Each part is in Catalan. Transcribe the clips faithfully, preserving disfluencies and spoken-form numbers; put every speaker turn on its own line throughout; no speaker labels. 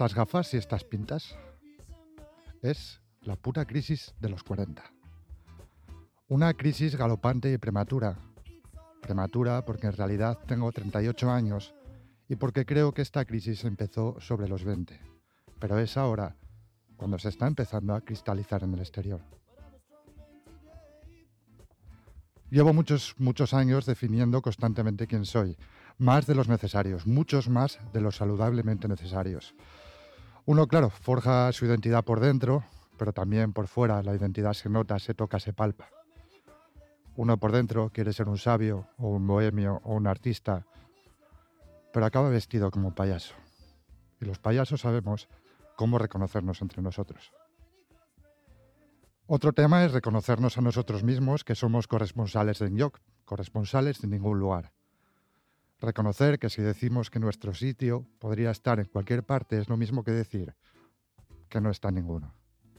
estas gafas y estas pintas? Es la pura crisis de los cuarenta. Una crisis galopante y prematura. Prematura porque en realidad tengo treinta y ocho años y porque creo que esta crisis empezó sobre los veinte. Pero es ahora cuando se está empezando a cristalizar en el exterior. Llevo muchos, muchos años definiendo constantemente quién soy, más de los necesarios, muchos más de los saludablemente necesarios. Uno, claro, forja su identidad por dentro, pero también por fuera la identidad se nota, se toca, se palpa. Uno por dentro quiere ser un sabio, o un bohemio, o un artista, pero acaba vestido como un payaso. Y los payasos sabemos cómo reconocernos entre nosotros. Otro tema es reconocernos a nosotros mismos que somos corresponsales de enlloc, corresponsales de ningún lugar. Reconocer que si decimos que nuestro sitio podría estar en cualquier parte es lo mismo que decir que no está en ninguno.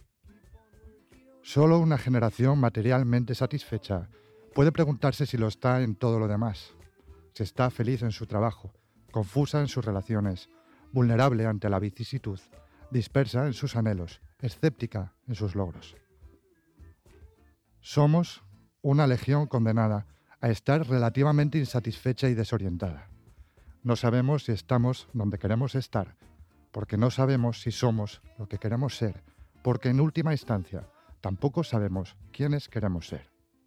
Solo una generación materialmente satisfecha puede preguntarse si lo está en todo lo demás, si está feliz en su trabajo, confusa en sus relaciones, vulnerable ante la vicisitud, dispersa en sus anhelos, escéptica en sus logros. Somos una legión condenada a estar relativamente insatisfecha y desorientada. No sabemos si estamos donde queremos estar, porque no sabemos si somos lo que queremos ser, porque en última instancia tampoco sabemos quiénes queremos ser.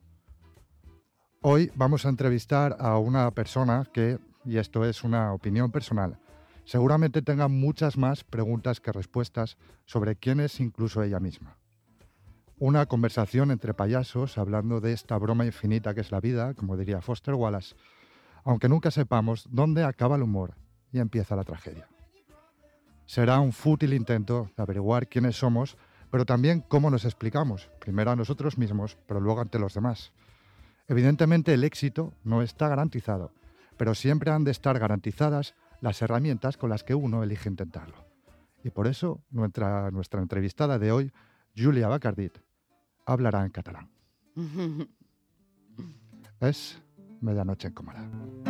Hoy vamos a entrevistar a una persona que, y esto es una opinión personal, seguramente tenga muchas más preguntas que respuestas sobre quién es incluso ella misma. Una conversación entre payasos hablando de esta broma infinita que es la vida, como diría Foster Wallace, aunque nunca sepamos dónde acaba el humor y empieza la tragedia. Será un fútil intento de averiguar quiénes somos, pero también cómo nos explicamos, primero a nosotros mismos, pero luego ante los demás. Evidentemente el éxito no está garantizado, pero siempre han de estar garantizadas las herramientas con las que uno elige intentarlo. Y por eso nuestra, nuestra entrevistada de hoy, Júlia Bacardit, hablará en catalán. Es Medianoche en Comara.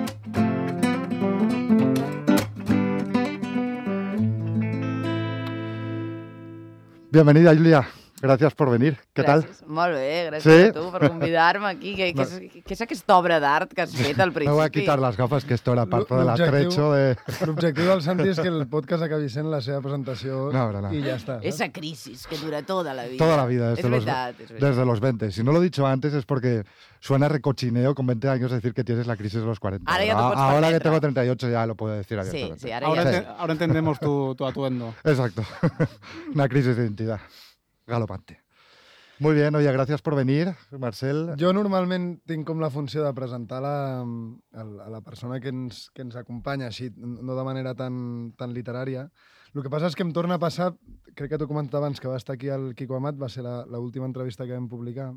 Bienvenida, Júlia. Gracias por venir. Què tal?
Molt bé, gràcies
sí?
a tu per convidar-me aquí. Què, no. què, és, què és aquesta obra d'art que has fet al principi?
Me voy a quitar las gafas, que esto era parte del atrecho de...
L'objectiu del Santi és que el podcast acabi sent la seva presentació
no, no, no.
y ya está.
Esa crisis que dura toda la vida.
Toda la vida, desde,
es
los,
verdad, es verdad.
desde los veinte. Si no lo he dicho antes es porque suena recochineo con veinte años decir que tienes la crisis de los cuarenta.
Ahora, ya te
a, ahora que tengo
treinta
treinta y ocho ya lo puedo decir abiertamente.
Sí, sí, ahora,
ahora,
ya...
te, ahora entendemos tu, tu atuendo.
Exacto. Una crisis de identidad galopante. Muy bien, oye, gracias por venir, Marcel.
Jo normalment tinc com la funció de presentar la, a la persona que ens, que ens acompanya, així, no de manera tan, tan literària. El que passa és que em torna a passar, crec que t'ho comentava abans, que va estar aquí el Quico Amat, va ser l'última entrevista que vam publicar,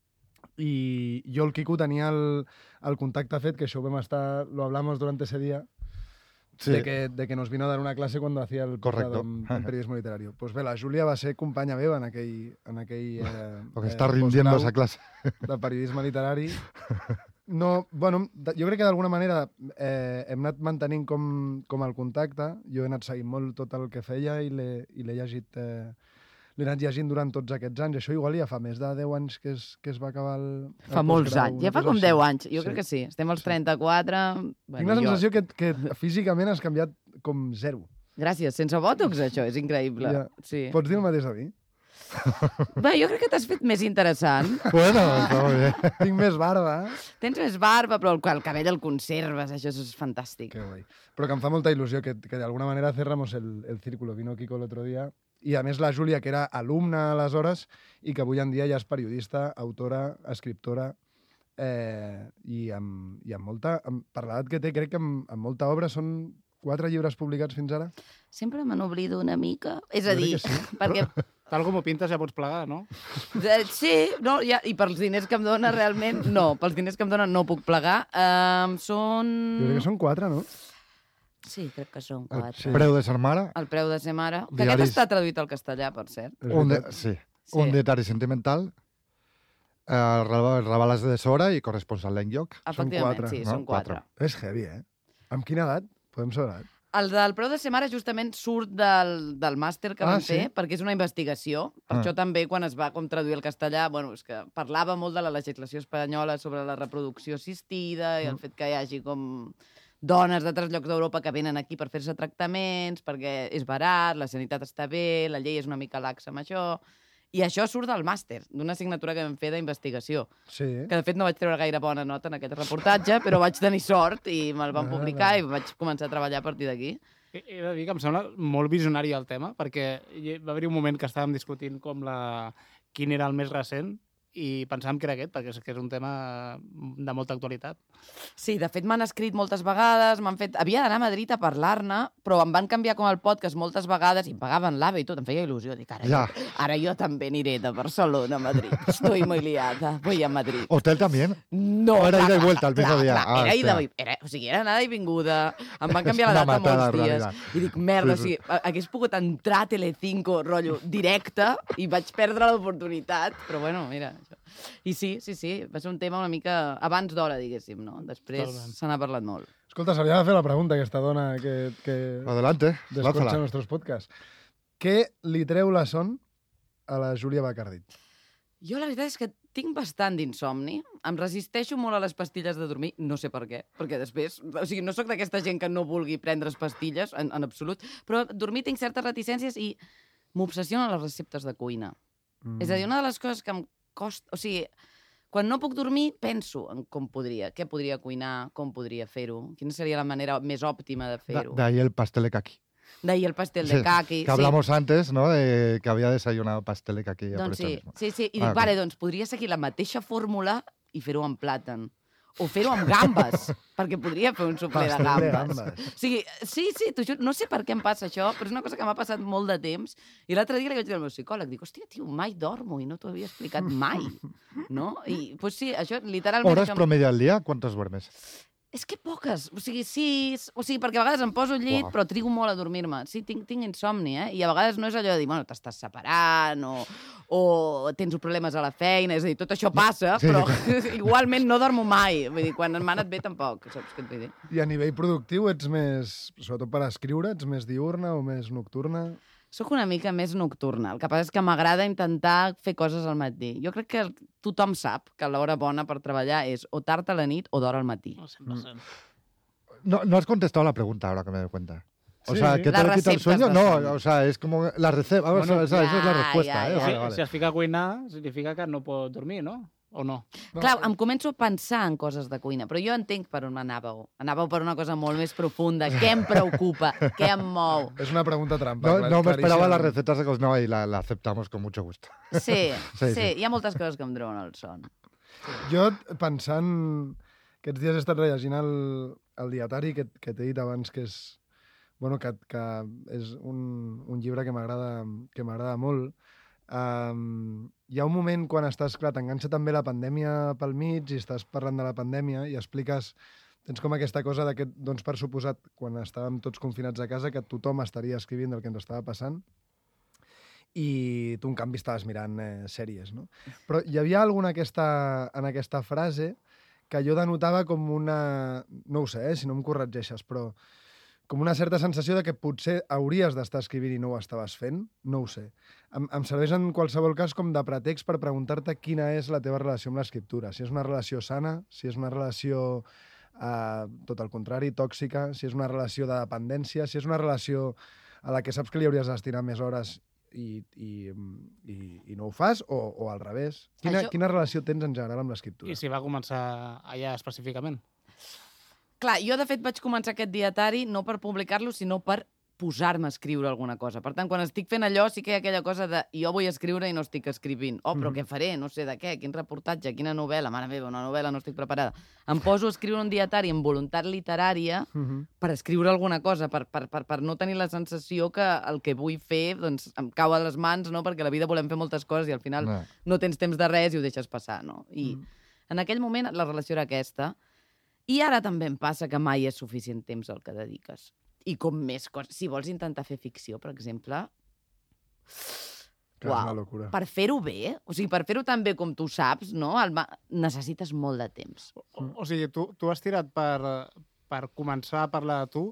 i jo el Quico tenia el, el contacte fet, que això ho vam estar, lo hablamos durante ese día, sí. de, que, de que nos vino a dar una clase cuando hacía el posgrado en, en periodismo literario. Pues bé, la Júlia va ser companya meva en aquell... En aquell eh,
Porque está eh, rindiendo esa clase.
De periodisme literari. No, bueno, jo crec que d'alguna manera eh, hem anat mantenint com, com el contacte. Jo he anat seguint molt tot el que feia i l'he llegit... Eh, l'he anat llegint durant tots aquests anys. Això igual ja fa més de deu anys que es, que es va acabar el, el
Fa molts anys. Ja fa com deu anys. Jo sí. crec que sí. Estem als trenta-quatre...
Bueno, Tinc la sensació jo... que, que físicament has canviat com zero.
Gràcies. Sense bòtox, això. És increïble. Ja. Sí.
Pots dir el mateix a mi?
Bé, jo crec que t'has fet més interessant.
Bueno, està molt bé.
Tinc més barba.
Tens més barba, però el, el cabell el conserves. Això és fantàstic.
Que guai. Però que em fa molta il·lusió que, que d'alguna manera cerramos el, el círculo. Vino Kiko l'altre dia. I a més la Júlia, que era alumna aleshores i que avui en dia ja és periodista, autora, escriptora, eh, i, amb, i amb molta... Amb, per l'edat que té, crec que amb, amb molta obra són quatre llibres publicats fins ara.
Sempre me n'oblido una mica. És a dir,
sí.
perquè...
Tal com ho pintes ja pots plegar, no?
Sí, no, ja, i pels diners que em dona realment, no. Pels diners que em dona no puc plegar. Um, són...
Jo crec que són quatre, no?
Sí, crec que són quatre.
El preu de ser mare.
El preu de ser mare. Que
Diaris...
aquest està traduït al castellà, per cert.
Un de... Sí. sí. Un dietari sentimental, eh, Rabales de Sora i corresponsal d'enlloc.
Efectivament,
són quatre,
sí,
no?
són quatre.
quatre. És heavy, eh? Amb quina edat? Podem saber?
El del preu de ser mare justament surt del, del màster que
Ah,
vam
sí?
fer, perquè és una investigació. Per
Ah.
això també, quan es va com traduir al castellà, bueno, és que parlava molt de la legislació espanyola sobre la reproducció assistida i el
Mm.
fet que hi hagi com dones d'altres llocs d'Europa que venen aquí per fer-se tractaments, perquè és barat, la sanitat està bé, la llei és una mica laxa amb això... I això surt del màster, d'una assignatura que vam fer d'investigació.
Sí.
Que, de fet, no vaig treure gaire bona nota en aquest reportatge, però vaig tenir sort i me'l van
Ah,
publicar
va.
i vaig començar a treballar a partir d'aquí.
He he de dir que em sembla molt visionari el tema, perquè hi va haver un moment que estàvem discutint com la... quin era el més recent i pensàvem que era aquest, perquè és que és un tema de molta actualitat.
Sí, de fet m'han escrit moltes vegades, m'han fet... Havia d'anar a Madrid a parlar-ne, però em van canviar com el podcast moltes vegades i em pagaven l'AVE i tot, em feia il·lusió. Dic, ara,
Ja.
jo, ara jo també aniré de Barcelona a Madrid. Estoy muy liada, voy a Madrid.
¿Hotel también?
No,
O era
clar,
ida y
clar,
vuelta al mismo
clar,
día.
clar,
Ah,
era, ida,
hòstia.
era, o sigui, era anada i vinguda. Em van canviar
És
la
una
data
matada,
molts
en
dies.
realitat.
I dic, merda,
Sí,
o
sí.
sigui, hagués pogut entrar a Telecinco, rotllo, directe, i vaig perdre l'oportunitat. Però bueno, mira, això. I sí, sí, sí, va ser un tema una mica abans d'hora, diguéssim, no? Després
Totalment.
se n'ha parlat molt.
Escolta, s'havia de fer la pregunta, aquesta dona que, que
Adelante,
desconcha
lánzala.
nuestros podcasts. Què li treu la son a la Júlia Bacardit?
Jo la veritat és que tinc bastant d'insomni. Em resisteixo molt a les pastilles de dormir, no sé per què, perquè després... O sigui, no sóc d'aquesta gent que no vulgui prendre's pastilles, en, en absolut, però dormir tinc certes reticències i m'obsessionen les receptes de cuina.
Mm.
És a dir, una de les coses que em costa... O sigui, quan no puc dormir, penso en com podria, què podria cuinar, com podria fer-ho, quina seria la manera més òptima de
Da-
fer-ho.
De ahí el pastel de caqui.
D'ahir el pastel
Sí,
de caqui.
Que hablamos antes, ¿no? De que había desayunado pastel de caqui.
Sí.
por
Doncs
eso
sí,
mismo.
sí, sí. I
Ah,
dic, vale, doncs podria seguir la mateixa fórmula i fer-ho amb plàtan. O fer-ho amb gambes, perquè podria fer un supler de
Pastel de
gambes.
gambes.
O sigui, sí, sí, t'ho juro, no sé per què em passa això, però és una cosa que m'ha passat molt de temps. I l'altre dia li vaig dir al meu psicòleg, dic, hòstia, tio, mai dormo i no t'ho havia explicat mai, no? I, doncs sí, això, literalment...
¿Horas
això em-
promedio al día? ¿Cuántos duermes?
És que poques, o sigui, sis... O sigui, perquè a vegades em poso al llit,
Uah.
però trigo molt a dormir-me. Sí, tinc, tinc insomni, eh? I a vegades no és allò de dir, bueno, t'estàs separant o, o tens problemes a la feina, és a dir, tot això passa,
Sí.
però igualment no dormo mai. Vull dir, quan m'ha anat bé tampoc, saps què et vull dir?
I a nivell productiu ets més, sobretot per escriure, ets més diurna o més nocturna?
Soc una mica més nocturna. El que passa és que m'agrada intentar fer coses al matí. Jo crec que tothom sap que l'hora bona per treballar és o tard a la nit o d'hora al matí.
No, cent per cent.
No, no has contestado la pregunta ahora que me doy cuenta. O
Sí.
sea, ¿qué te
Las
le quita el
receptas
sueño?
de
No,
sueño.
o sea, es como la receta. Bueno,
Bueno,
esa, esa es la
ya,
respuesta,
ya,
¿eh?
ya.
Vale,
Si,
vale.
si es fica a cuinar, significa que no pot dormir, no? O no?
No,
Clar, em començo a pensar en coses de cuina, però jo entenc per on anàveu. Anàveu per una cosa molt més profunda. Què em preocupa? Què em mou?
És una pregunta trampa.
No,
clar-
no me esperaba las
claríssimament.
recetas de cocina y la, la aceptamos con mucho gusto.
Sí,
Sí,
sí,
sí.
sí, hi ha moltes coses que em treuen el son.
Jo, pensant... Aquests dies he estat rellegint el, el dietari que, que t'he dit abans, que és, bueno, que, que és un, un llibre que m'agrada que m'agrada molt. Um, hi ha un moment quan estàs, clar, t'enganxa també la pandèmia pel mig i estàs parlant de la pandèmia i expliques, tens com aquesta cosa de que, doncs, per suposat, quan estàvem tots confinats a casa, que tothom estaria escrivint del que ens estava passant i tu, en canvi, estaves mirant eh, sèries, no? Però hi havia alguna aquesta, en aquesta frase que jo denotava com una... No ho sé, eh, si no em corregeixes, però com una certa sensació de que potser hauries d'estar escrivint i no ho estaves fent, no ho sé. Em, em serveix en qualsevol cas com de pretext per preguntar-te quina és la teva relació amb l'escriptura. Si és una relació sana, si és una relació, eh, tot el contrari, tòxica, si és una relació de dependència, si és una relació a la que saps que li hauries de destinar més hores i, i, i, i no ho fas, o, o al revés. Quina,
Això-
quina relació tens en general amb l'escriptura?
I si va començar allà específicament?
Clar, jo de fet vaig començar aquest dietari no per publicar-lo, sinó per posar-me a escriure alguna cosa. Per tant, quan estic fent allò, sí que hi ha aquella cosa de jo vull escriure i no estic escrivint. Oh, però
Mhm.
què faré? No sé de què, quin reportatge, quina novel·la, mare meva, una novel·la, no estic preparada. Em poso a escriure un dietari amb voluntat literària
Mhm.
per escriure alguna cosa, per, per, per, per no tenir la sensació que el que vull fer doncs, em cau a les mans, no? Perquè a la vida volem fer moltes coses i al final
No.
no tens temps de res i ho deixes passar, no? I
Mm.
en aquell moment la relació era aquesta. I ara també em passa que mai és suficient temps al que dediques. I com més coses... Si vols intentar fer ficció, per exemple...
Que és una
Uau,
locura.
per fer-ho bé, o sigui, per fer-ho tan bé com tu saps, no? El ma... necessites molt de temps.
O, o sigui, tu, tu has tirat per, per començar a parlar de tu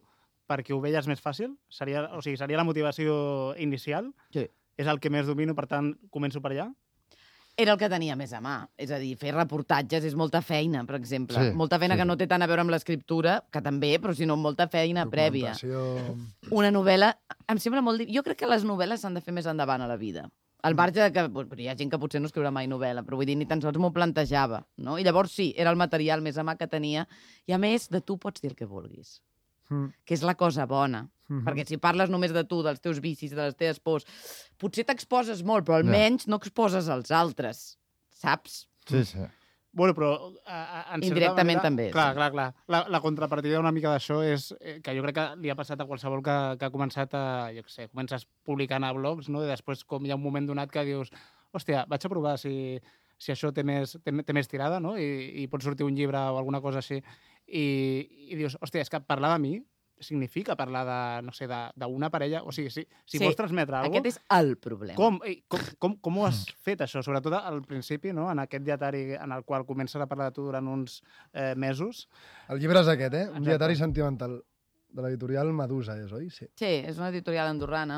perquè ho veies més fàcil? Seria, o sigui, seria la motivació inicial?
Sí.
És el que més domino, per tant, començo per allà?
Era el que tenia més a mà. És a dir, fer reportatges és molta feina, per exemple.
Sí,
molta feina
sí,
que
sí.
no té tant a veure amb l'escriptura, que també, però sinó molta feina prèvia.
Documentació...
Una novel·la... Em sembla molt... di- Jo crec que les novel·les s'han de fer més endavant a la vida. Al marge de que... Bueno, hi ha gent que potser no escriurà mai novel·la, però vull dir, ni tan sols m'ho plantejava. No? I llavors sí, era el material més a mà que tenia. I a més, de tu pots dir el que vulguis.
Mm.
Que és la cosa bona.
Mhm.
Perquè si parles només de tu, dels teus vicis, de les teves pors, potser t'exposes molt, però
Ja.
almenys no exposes als altres, saps?
Sí, sí.
Bueno, però... A, a, en certa
Indirectament
manera,
també,
Clar,
sí.
clar, clar. La, la contrapartida una mica d'això és eh, que jo crec que li ha passat a qualsevol que, que ha començat a, jo què sé, comences publicant a blogs, no? I després com hi ha un moment donat que dius hòstia, vaig a provar si, si això té més, té, té més tirada, no? I, i pot sortir un llibre o alguna cosa així. I, i dius, hòstia, és que parlar de mi significa parlar de, no sé, d'una parella... O sigui, si, si
Sí,
vols transmetre alguna
Aquest és el problema.
Com, i com, com, com ho has fet, això? Sobretot al principi, no? En aquest dietari en el qual comences a parlar de tu durant uns eh, mesos.
El llibre és aquest, eh? Un
Exacte.
dietari sentimental de l'editorial Medusa, és, oi? Sí.
Sí, és una editorial andorrana.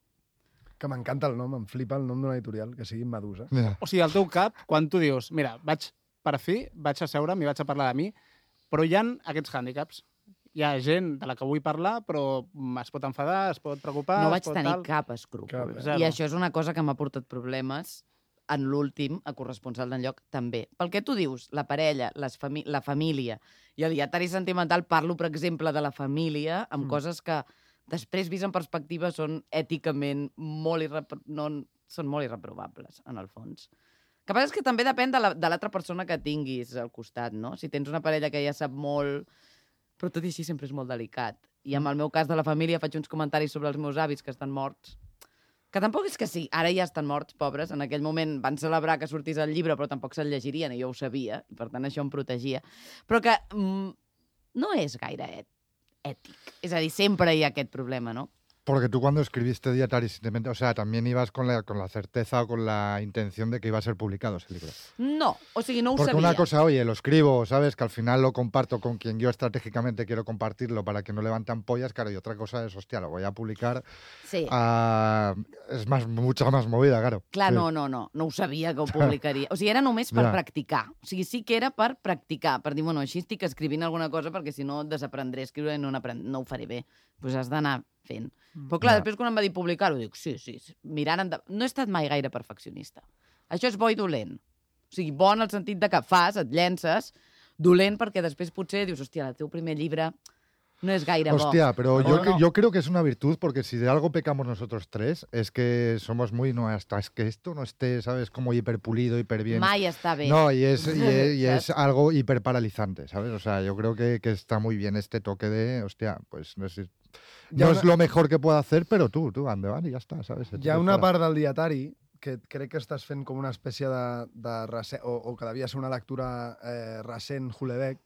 Que m'encanta el nom, em flipa el nom d'una editorial, que sigui Medusa.
Mira,
O sigui, al teu cap, quan tu dius, mira, vaig per fi, vaig a seure'm i vaig a parlar de mi, però hi ha aquests hàndicaps. Hi ha gent de la que vull parlar, però es pot enfadar, es pot preocupar...
No
es
vaig
pot
tenir
tal...
cap escrúpol.
Cap,
eh? Zero.
I això és una cosa que m'ha portat problemes en l'últim, a corresponsal d'enlloc, també. Pel que tu dius, la parella, les fami la família i el dietari sentimental, parlo, per exemple, de la família, amb
Mm.
mm. coses que després, vist en perspectiva, són èticament molt, irrepro no, són molt irreprovables, en el fons. El que passa és que també depèn de l'altra la, persona que tinguis al costat, no? Si tens una parella que ja sap molt, però tot i així sempre és molt delicat. I en el meu cas de la família faig uns comentaris sobre els meus avis que estan morts, que tampoc és que sí, ara ja estan morts, pobres. En aquell moment van celebrar que sortís el llibre, però tampoc se'l llegirien, i jo ho sabia, i per tant això em protegia. Però que mm, no és gaire et ètic. És a dir, sempre hi ha aquest problema, no?
porque tú cuando escribiste Dietari Sentimental, o sea, también ibas con la, con la certeza o con la intención de que iba a ser publicado ese libro.
No, o sigui, no ho
Porque
sabia.
una cosa, oye, lo escribo, ¿sabes? Que al final lo comparto con quien yo estratégicamente quiero compartirlo para que no levanten ampollas, claro, y otra cosa es, hostia, lo voy a publicar.
Sí.
ah, es más, mucha más movida, claro.
Clar,
Sí.
no, no, no, no ho sabia que ho publicaria. O sigui, era només per
Ja.
practicar. O sigui, sí que era per practicar, per dir, bueno, així estic escrivint alguna cosa perquè si no desaprendré a escriure i no, no ho faré bé. Doncs pues has d'anar fent. Però clar,
Ja.
després quan em va dir publicar-ho, dic, sí, sí, sí, mirant endavant. No he estat mai gaire perfeccionista. Això és bo i dolent. O sigui, bo en el sentit de que fas, et llences, dolent perquè després potser dius, hòstia, el teu primer llibre no es gaire bo.
Hostia, pero
No,
yo,
no,
que-
no.
yo creo que es una virtud, porque si de algo pecamos nosotros tres, es que somos muy, no, hasta es que esto no esté, ¿sabes? Como hiperpulido, hiper bien.
Mai està bé.
No, y es, y es, y es
¿Sabes?
algo hiperparalizante, ¿sabes? O sea, yo creo que, que está muy bien este toque de, hostia, pues no, sé,
Ya
no
una-
es lo mejor que puedo hacer, pero tú, tú, ande, van y ya está, ¿sabes?
Hi ha una part del dietari que crec que estàs fent com una espècie de, de rece- o, o que devia ser una lectura eh, recent, Hulebeck,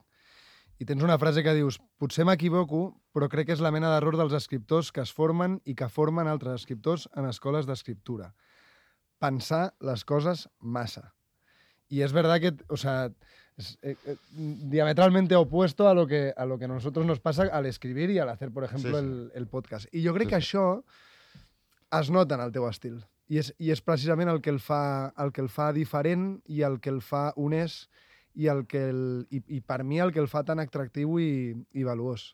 i tens una frase que dius, potser m'equivoco, però crec que és la mena d'error dels escriptors que es formen i que formen altres escriptors en escoles d'escriptura. Pensar les coses massa. Y es verdad que, o sea, es eh, eh, diametralmente opuesto a lo, que, a lo que a nosotros nos pasa al escribir y al hacer, por ejemplo,
Sí, sí.
El, el podcast. I jo crec
Sí,
que
sí.
això es nota en el teu estil. I és, i és precisament el que el fa, el que el fa diferent i el que el fa honest i, el que el, i, i per mi el que el fa tan atractiu i, i valuós.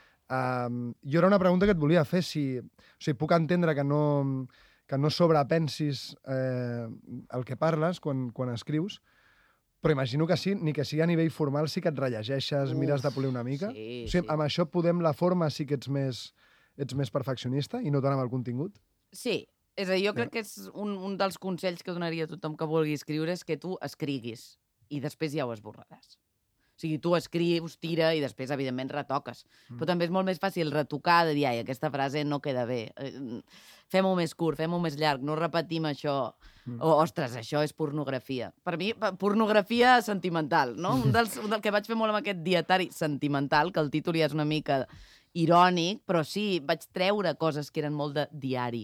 Um, jo era una pregunta que et volia fer, si, o sigui, puc entendre que no, que no sobrepensis eh, el que parles quan, quan escrius, però imagino que sí, ni que sigui a nivell formal sí que et rellegeixes,
Uf,
mires de polir una mica.
sí,
o sigui,
sí.
amb això podem, la forma sí que ets més, ets més perfeccionista i no tant amb el contingut?
Sí, és a dir, jo crec que és un, un dels consells que donaria a tothom que vulgui escriure és que tu escriguis i després ja ho esborraràs. O sigui, tu escrius, tira i després, evidentment, retoques. Mm. Però també és molt més fàcil retocar, de dir, ai, aquesta frase no queda bé. Eh, Fem-ho més curt, fem-ho més llarg, no repetim això. Mm. O, ostres, això és pornografia. Per mi, pa- pornografia sentimental, no? Un dels, un del que vaig fer molt amb aquest dietari sentimental, que el títol ja és una mica irònic, però sí, vaig treure coses que eren molt de diari.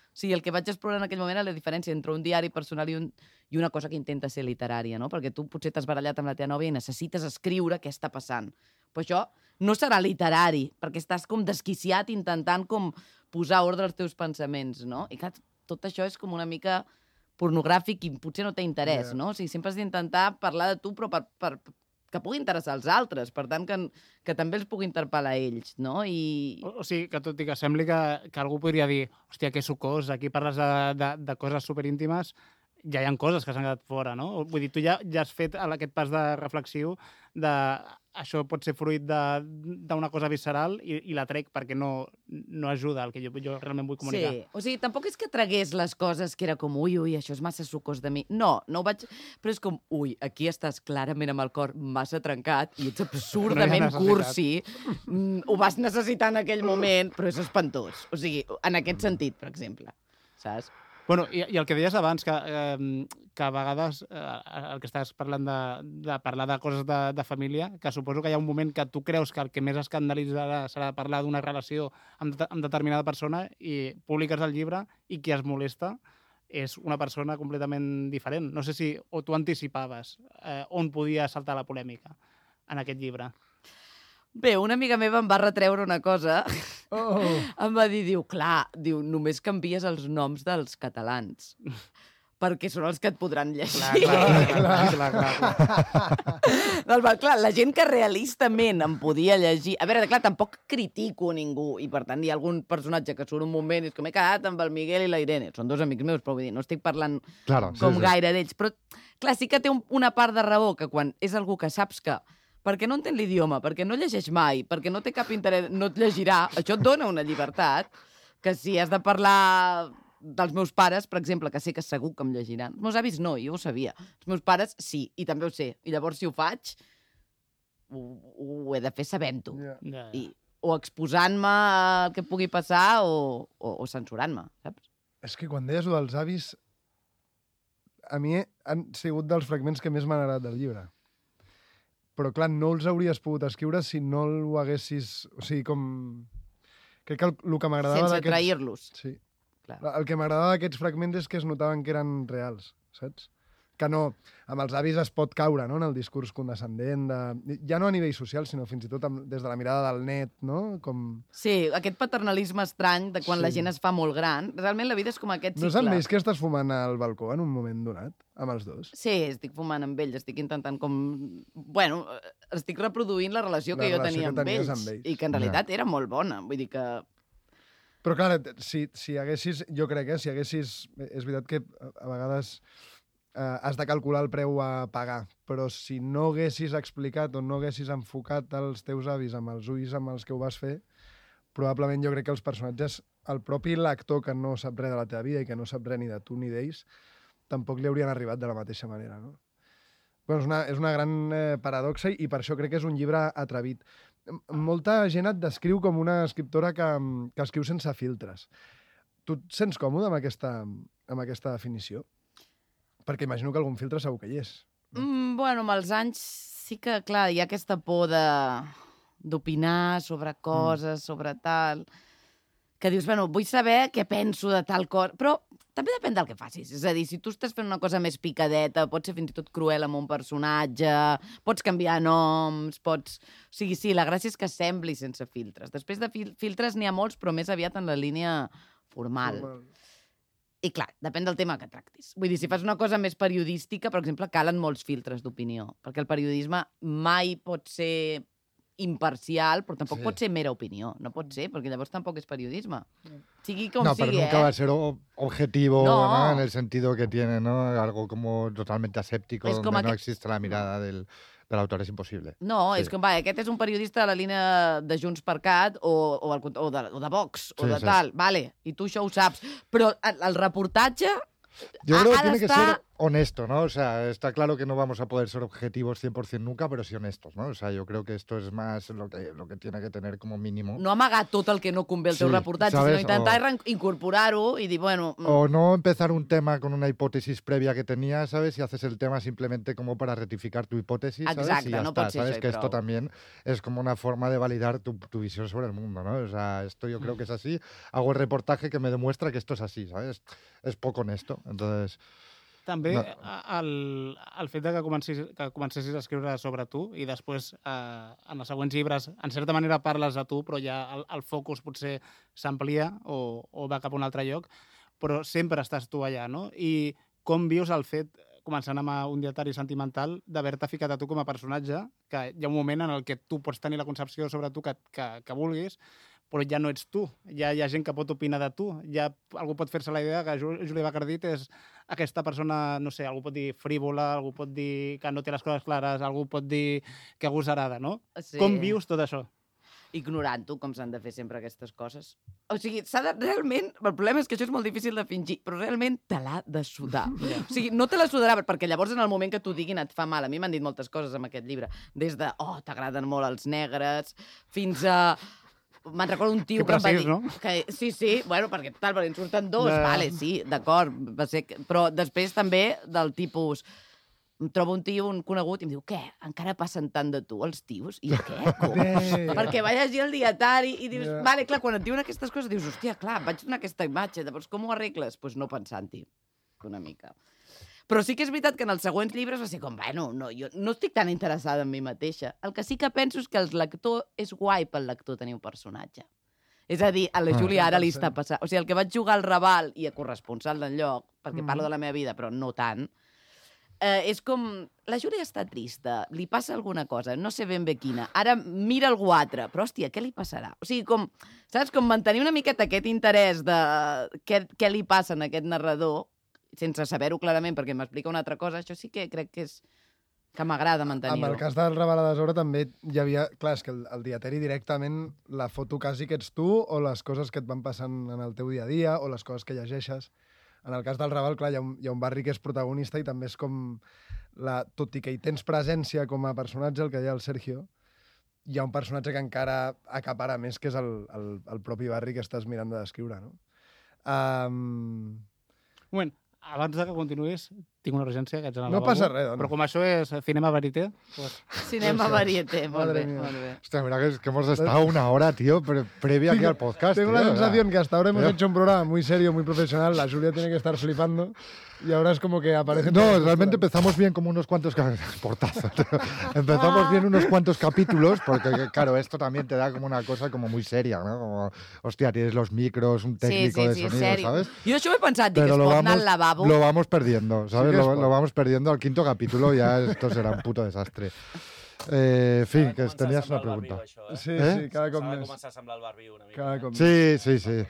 sigui, el que vaig explorar en aquell moment era la diferència entre un diari personal i, un, i una cosa que intenta ser literària, no? Perquè tu potser t'has barallat amb la teva nòvia i necessites escriure què està passant. Però això no serà literari, perquè estàs com desquiciat intentant com posar ordre als teus pensaments, no? I clar, tot això és com una mica pornogràfic i potser no té interès, yeah. no? O sigui, sempre has d'intentar parlar de tu, però per, per, que pugui interessar als altres, per tant, que, que també els pugui interpel·lar a ells, no? I...
O, o sigui, que tot i que sembli que, que algú podria dir hòstia, que sucós, aquí parles de, de, de coses superíntimes, ja hi ha coses que s'han quedat fora, no? Vull dir, tu ja, ja has fet aquest pas de reflexiu de això pot ser fruit d'una cosa visceral i, i la trec perquè no, no ajuda al que jo, jo realment vull comunicar.
Sí, o sigui, tampoc és que tragués les coses que era com, ui, ui, això és massa sucós de mi. No, no ho vaig... Però és com, ui, aquí estàs clarament amb el cor massa trencat i ets absurdament no cursi. Mm, ho vas necessitar en aquell moment, però és espantós. O sigui, en aquest sentit, per exemple. Saps?
Bueno, i, i el que deies abans, que, eh, que a vegades eh, el que estàs parlant de, de parlar de coses de, de família, que suposo que hi ha un moment que tu creus que el que més escandalitzarà serà parlar d'una relació amb, amb determinada persona i publiques el llibre i qui es molesta és una persona completament diferent. No sé si o tu anticipaves eh, on podia saltar la polèmica en aquest llibre.
Bé, una amiga meva em va retreure una cosa.
Oh.
Em va dir, diu, clar, diu, només canvies els noms dels catalans, perquè són els que et podran llegir.
Clar, clar, clar, clar, clar.
Doncs, clar, la gent que realistament em podia llegir... A veure, clar, tampoc critico ningú, i per tant hi ha algun personatge que surt un moment i és que m'he quedat amb el Miguel i la Irene. Són dos amics meus, però vull dir, no estic parlant
Claro,
com
sí, sí.
gaire d'ells. Però, clar, sí que té un, una part de raó que quan és algú que saps que perquè no entén l'idioma, perquè no llegeix mai, perquè no té cap interès, no et llegirà, això et dona una llibertat, que si has de parlar dels meus pares, per exemple, que sé que segur que em llegiran. Els meus avis no, jo ho sabia. Els meus pares sí, i també ho sé. I llavors, si ho faig, ho, ho he de fer sabent-ho.
Yeah.
Ja, ja.
I, o exposant-me el que pugui passar o, o, o censurant-me, saps?
És que quan deies ho dels avis, a mi han sigut dels fragments que més m'han agradat del llibre. Però, clar, no els hauries pogut escriure si no ho haguessis... O sigui, com... Crec que el, el que m'agradava
Sense
d'aquests...
trair-los.
Sí.
Clar.
El que m'agradava d'aquests fragments és que es notaven que eren reals, saps? Que no... Amb els avis es pot caure, no?, en el discurs condescendent de... Ja no a nivell social, sinó fins i tot amb, des de la mirada del net, no? Com...
Sí, aquest paternalisme estrany de quan
Sí.
la gent es fa molt gran. Realment la vida és com aquest
No és
cicle.
amb ells que estàs fumant al balcó en un moment donat? Amb els dos?
Sí, estic fumant amb ells, estic intentant com... Bueno, estic reproduint la relació
La
que jo
relació
tenia
que
amb
tenies
ells,
amb ells.
i que en realitat era molt bona. Vull dir que...
Però, clar, si, si haguessis... Jo crec, eh? Si haguessis... És veritat que a, a vegades eh, has de calcular el preu a pagar, però si no haguessis explicat o no haguessis enfocat els teus avis amb els ulls amb els que ho vas fer, probablement jo crec que els personatges, el propi lector que no sap res de la teva vida i que no sap res ni de tu ni d'ells, tampoc li haurien arribat de la mateixa manera, no? Bueno, és, una, és una gran eh, paradoxa i per això crec que és un llibre atrevit. M- Molta gent et descriu com una escriptora que, que escriu sense filtres. Tu et sents còmode amb aquesta, amb aquesta definició? Perquè imagino que algun filtre segur que hi és.
Mm, bueno, amb els anys sí que, clar, hi ha aquesta por de d'opinar sobre coses, mm. sobre tal... Que dius, bueno, vull saber què penso de tal cosa, però també depèn del que facis. És a dir, si tu estàs fent una cosa més picadeta, pots ser fins i tot cruel amb un personatge, pots canviar noms, pots... O sigui, sí, la gràcia és que sembli sense filtres. Després de fil filtres n'hi ha molts, però més aviat en la línia formal.
Formal.
I clar, depèn del tema que tractis. Vull dir, si fas una cosa més periodística, per exemple, calen molts filtres d'opinió, perquè el periodisme mai pot ser imparcial, però tampoc
Sí.
pot ser mera opinió. No pot ser, perquè llavors tampoc és periodisme. Sigui com
No,
sigui,
pero nunca
eh?
va a ser o- objetivo,
No.
¿no? En el sentido que tiene, ¿no? Algo como totalmente aséptico,
Es
donde
como
no
que-
existe la mirada del, del autor, es imposible.
No,
Sí.
és com, va, aquest és un periodista de la línia de Junts per Cat o, o, el, o, de, o de Vox, o
Sí,
de
sí.
tal, vale, i tu això ho saps. Però el, el reportatge
Yo
ha,
creo que
ha
tiene que
d'estar
ser honesto, ¿no? O sea, está claro que no vamos a poder ser objetivos cien por cien nunca, pero sí honestos, ¿no? O sea, yo creo que esto es más lo que, lo que tiene que tener como mínimo.
No amagar tot el que no convé al teu
Sí,
reportatge,
¿sabes?
sinó intentar
O-
o... incorporar-ho i dir, bueno... mm,
O no empezar un tema con una hipótesis previa que tenías, ¿sabes? Y haces el tema simplemente como para rectificar tu hipótesis, ¿sabes?
Exacte,
y ya
no
está,
pot ser
¿sabes?
això i
Que esto
prou.
también es como una forma de validar tu, tu visión sobre el mundo, ¿no? O sea, esto yo creo que es así. Hago el reportaje que me demuestra que esto es así, ¿sabes? Es poco honesto. Entonces,
També
No.
a- el, el fet de que comencis, que comencessis a escriure sobre tu i després eh, en els següents llibres, en certa manera parles de tu, però ja el, el focus potser s'amplia o, o va cap a un altre lloc, però sempre estàs tu allà, no? I com vius el fet, començant amb un dietari sentimental, d'haver-te ficat a tu com a personatge, que hi ha un moment en el que tu pots tenir la concepció sobre tu que, que, que vulguis, però ja no ets tu. Ja hi ha gent que pot opinar de tu. Ja algú pot fer-se la idea que Ju- Júlia Bacardit és aquesta persona, no sé, algú pot dir frívola, algú pot dir que no té les coses clares, algú pot dir que agosarada, no?
Sí.
Com vius tot això?
Ignorant-ho, com s'han de fer sempre aquestes coses. O sigui, s'ha de... Realment, el problema és que això és molt difícil de fingir, però realment te l'ha de sudar.
Ja.
O sigui, no te la sudarà, perquè llavors en el moment que t'ho diguin et fa mal. A mi m'han dit moltes coses amb aquest llibre. Des de, oh, t'agraden molt els negres, fins a... Me'n recordo un tio
Que
que, em va
precís,
dir...
no?
Que, sí, sí, bueno, perquè tal, perquè en surten dos,
Ja.
vale, sí, d'acord, va ser... que- Però després també del tipus... Em trobo un tio, un conegut, i em diu, què, encara passen tant de tu, els tios? I jo, què? Com?
Bé.
Perquè vaig llegir el dietari i dius,
Ja.
vale, clar, quan et diuen aquestes coses dius, hòstia, clar, vaig donar aquesta imatge, llavors com ho arregles? Doncs pues no pensant-hi, una mica. Però sí que és veritat que en els següents llibres va ser com, bueno, no, jo no estic tan interessada en mi mateixa. El que sí que penso és que el lector és guai pel lector tenir un personatge. És a dir, a la
Ah.
Júlia ara li
cent per cent.
està passant... O sigui, el que vaig jugar al Raval i a corresponsal d'enlloc, perquè
Mhm.
parlo de la meva vida, però no tant, eh, és com... La Júlia està trista, li passa alguna cosa, no sé ben bé quina. Ara mira algú altre, però, hòstia, què li passarà? O sigui, com, saps, com mantenir una miqueta aquest interès de què, què li passa a aquest narrador, sense saber-ho clarament, perquè m'explica una altra cosa, això sí que crec que és que m'agrada
Amb
mantenir-ho.
el cas del Raval a deshora també hi havia... Clar, és que el, el dietari directament la foto quasi que ets tu o les coses que et van passant en el teu dia a dia o les coses que llegeixes. En el cas del Raval, clar, hi ha un, hi ha un barri que és protagonista i també és com... La, tot i que hi tens presència com a personatge, el que deia el Sergio, hi ha un personatge que encara acapara més, que és el, el, el propi barri que estàs mirant de descriure, no? Um,
Un moment, abans de que continuïs, tinc una urgència, que ets en el
No
lavabo,
passa res, dona.
Però com això és cinema verité, pues,
Cinema varieté, molt
Madre
bé,
mía.
molt bé.
hostia, mira que, es que hemos estado una hora, tío, pre- previa aquí al podcast.
Tengo
tío,
la
o sea.
sensación que hasta ahora hemos
Tío.
hecho un programa muy serio, muy profesional. La Julia tiene que estar flipando. Y ahora es como que aparece...
No, realmente empezamos bien como unos cuantos... ca- Portazo. Empezamos bien unos cuantos capítulos porque, claro, esto también te da como una cosa como muy seria, ¿no? Como, hostia, tienes los micros, un técnico
sí,
de
sí,
sonido,
sèrio.
¿sabes?
Jo això ho he pensat, dic,
Pero
es
lo
pot anar
vamos,
al lavabo.
lo vamos perdiendo, ¿sabes?
Sí que es
lo,
pot.
lo vamos perdiendo al quinto capítulo, ya esto será un puto desastre. Eh, en fin, que tenías una pregunta.
Sí,
¿Eh?
sí, cada cop
S'ha de
més.
començar a semblar el Barbie una mica.
Cada cop
Sí, sí, sí.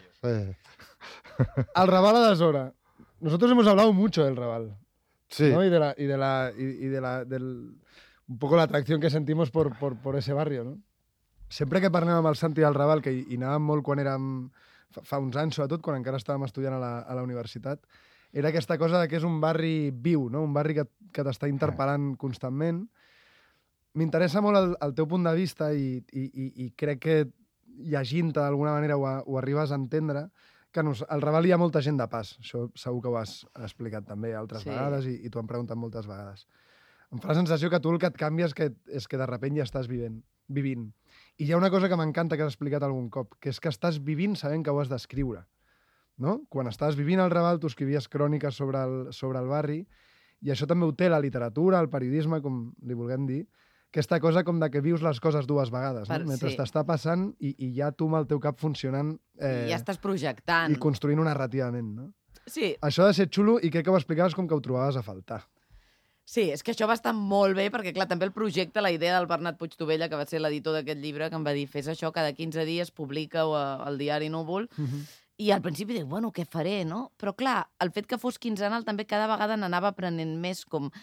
sí.
Al Raval a deshora. Nosotros hemos hablado mucho del Raval.
Sí.
¿no? Y de la... Y de la, y, y de la del, un poco la atracción que sentimos por, por, por ese barrio, no? Sempre que parlem amb el Santi del Raval, que hi, hi anàvem molt quan érem... Fa, fa uns anys, sobretot, quan encara estàvem estudiant a la, a la universitat, era aquesta cosa de que és un barri viu, no? Un barri que, que t'està interpel·lant constantment. M'interessa molt el, el teu punt de vista i, i, i, i crec que llegint-te d'alguna manera ho, ho arribes a entendre, que no, al Raval hi ha molta gent de pas. Això segur que ho has explicat també altres
Sí.
vegades i, i t'ho han preguntat moltes vegades. Em fa la sensació que tu el que et canvia és que, és que de sobte ja estàs vivint, vivint. I hi ha una cosa que m'encanta que has explicat algun cop, que és que estàs vivint sabent que ho has d'escriure. No? Quan estaves vivint al Raval, tu escrivies cròniques sobre el, sobre el barri, i això també ho té la literatura, el periodisme, com li vulguem dir, aquesta cosa com de que vius les coses dues vegades, no?
Per-
Mentre
sí.
t'està passant i, i ja tu amb el teu cap funcionant
Eh... I ja estàs projectant.
i construint-ho narrativament, no?
Sí,
Això ha de ser xulo i crec que ho explicaves com que ho trobaves a faltar.
sí, és que això va estar molt bé, perquè, clar, també el projecte, la idea del Bernat Puigtovella, que va ser l'editor d'aquest llibre, que em va dir, fes això, cada quinze dies publica-ho a- al diari Núvol, i al principi dic, bueno, què faré, no? Però, clar, el fet que fos quinzenal també cada vegada n'anava aprenent més com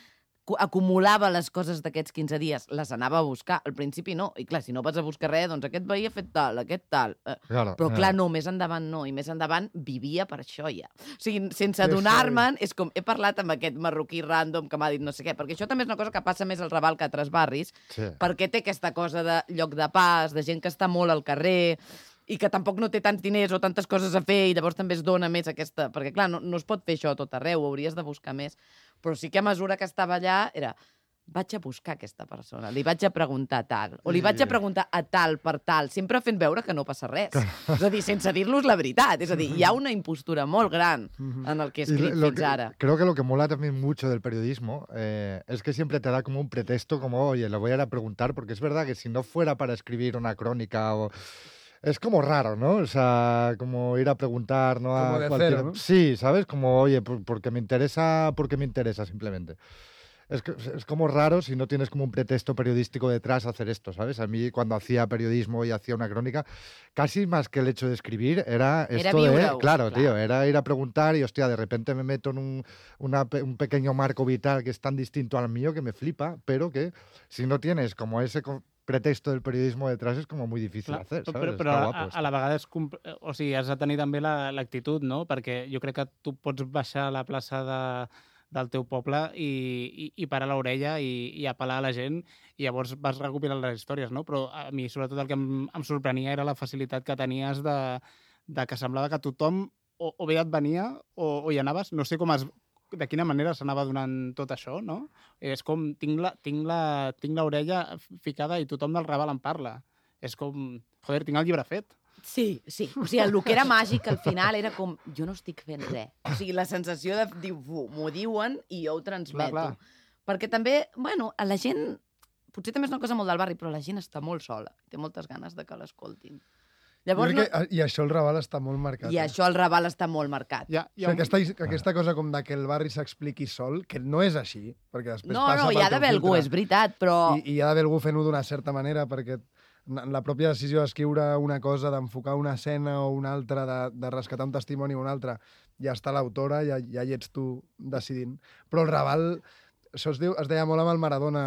acumulava les coses d'aquests quinze dies, les anava a buscar. Al principi no. I clar, si no vas a buscar res, doncs aquest veí ha fet tal, aquest tal.
Claro,
Però clar,
claro.
no, més endavant no. I més endavant vivia per això ja. O sigui, sense adonar-me'n, és com he parlat amb aquest marroquí random que m'ha dit no sé què, perquè això també és una cosa que passa més al Raval que a altres barris,
Sí.
perquè té aquesta cosa de lloc de pas, de gent que està molt al carrer, i que tampoc no té tants diners o tantes coses a fer, i llavors també es dona més aquesta... Perquè, clar, no, no es pot fer això a tot arreu, ho hauries de buscar més. Però sí que a mesura que estava allà era... Vaig a buscar aquesta persona, li vaig a preguntar tal, o li vaig a preguntar a tal per tal, sempre fent veure que no passa res. És a dir, sense dir-los la veritat. És a dir, hi ha una impostura molt gran en el que he
Y
escrit
lo
fins
que-
ara.
Creo que lo que mola también mucho del periodismo eh, es que siempre te da como un pretexto, como, oye, lo voy a ir a preguntar, porque es verdad que si no fuera para escribir una crónica o... Es como raro, ¿no? O sea, como ir a preguntar, ¿no?
Como
A
de
cualquier-
cero, ¿no?
Sí, ¿sabes? Como, oye, por- porque me interesa, porque me interesa simplemente. Es, que- es como raro si no tienes como un pretexto periodístico detrás hacer esto, ¿sabes? A mí cuando hacía periodismo y hacía una crónica, casi más que el hecho de escribir, era
Era
esto de...
viure-ho,
Claro,
clar.
tío, era ir a preguntar y, hostia, de repente me meto en un, una pe- un pequeño marco vital que es tan distinto al mío que me flipa, pero que si no tienes como ese co- pretexto del periodismo detrás es como muy difícil
Clar,
hacer, ¿sabes?
però, però
Està
a,
guapo
a,
esto.
a la vegada és compl- o sigui, has de tenir també la- l'actitud, no? Perquè jo crec que tu pots baixar a la plaça de, del teu poble i, i, i parar l'orella i, i apel·lar a la gent i llavors vas recopilant les històries, no? Però a mi, sobretot, el que em, em sorprenia era la facilitat que tenies de, de que semblava que tothom o, o bé et venia o, o hi anaves. No sé com es, de quina manera s'anava donant tot això, no? És com, tinc la, tinc la, tinc l'orella ficada i tothom del Raval en parla. És com, joder, tinc el llibre fet.
Sí, sí. O sigui, el que era màgic al final era com, jo no estic fent res. O sigui, la sensació de dir, m'ho diuen i jo ho transmeto.
Clar, clar.
Perquè també, bueno, a la gent... Potser també és una cosa molt del barri, però la gent està molt sola. Té moltes ganes de que l'escoltin. Llavors,
Jo crec que, I això el Raval està molt marcat.
no... I
eh?
això al Raval està molt marcat.
Hi ha,
O
hi ha
sigui,
un...
aquesta, aquesta cosa com de que el barri s'expliqui sol, que no és així, perquè després
No,
passa
no, hi
pel
ha
teu
d'haver algú,
filtre.
és veritat, però...
I, I hi ha d'haver algú fent-ho d'una certa manera, perquè en la pròpia decisió d'escriure una cosa, d'enfocar una escena o una altra, de, de rescatar un testimoni o una altra, ja està l'autora, ja, ja hi ets tu decidint. Però el Raval, això es, diu, es deia molt amb el Maradona,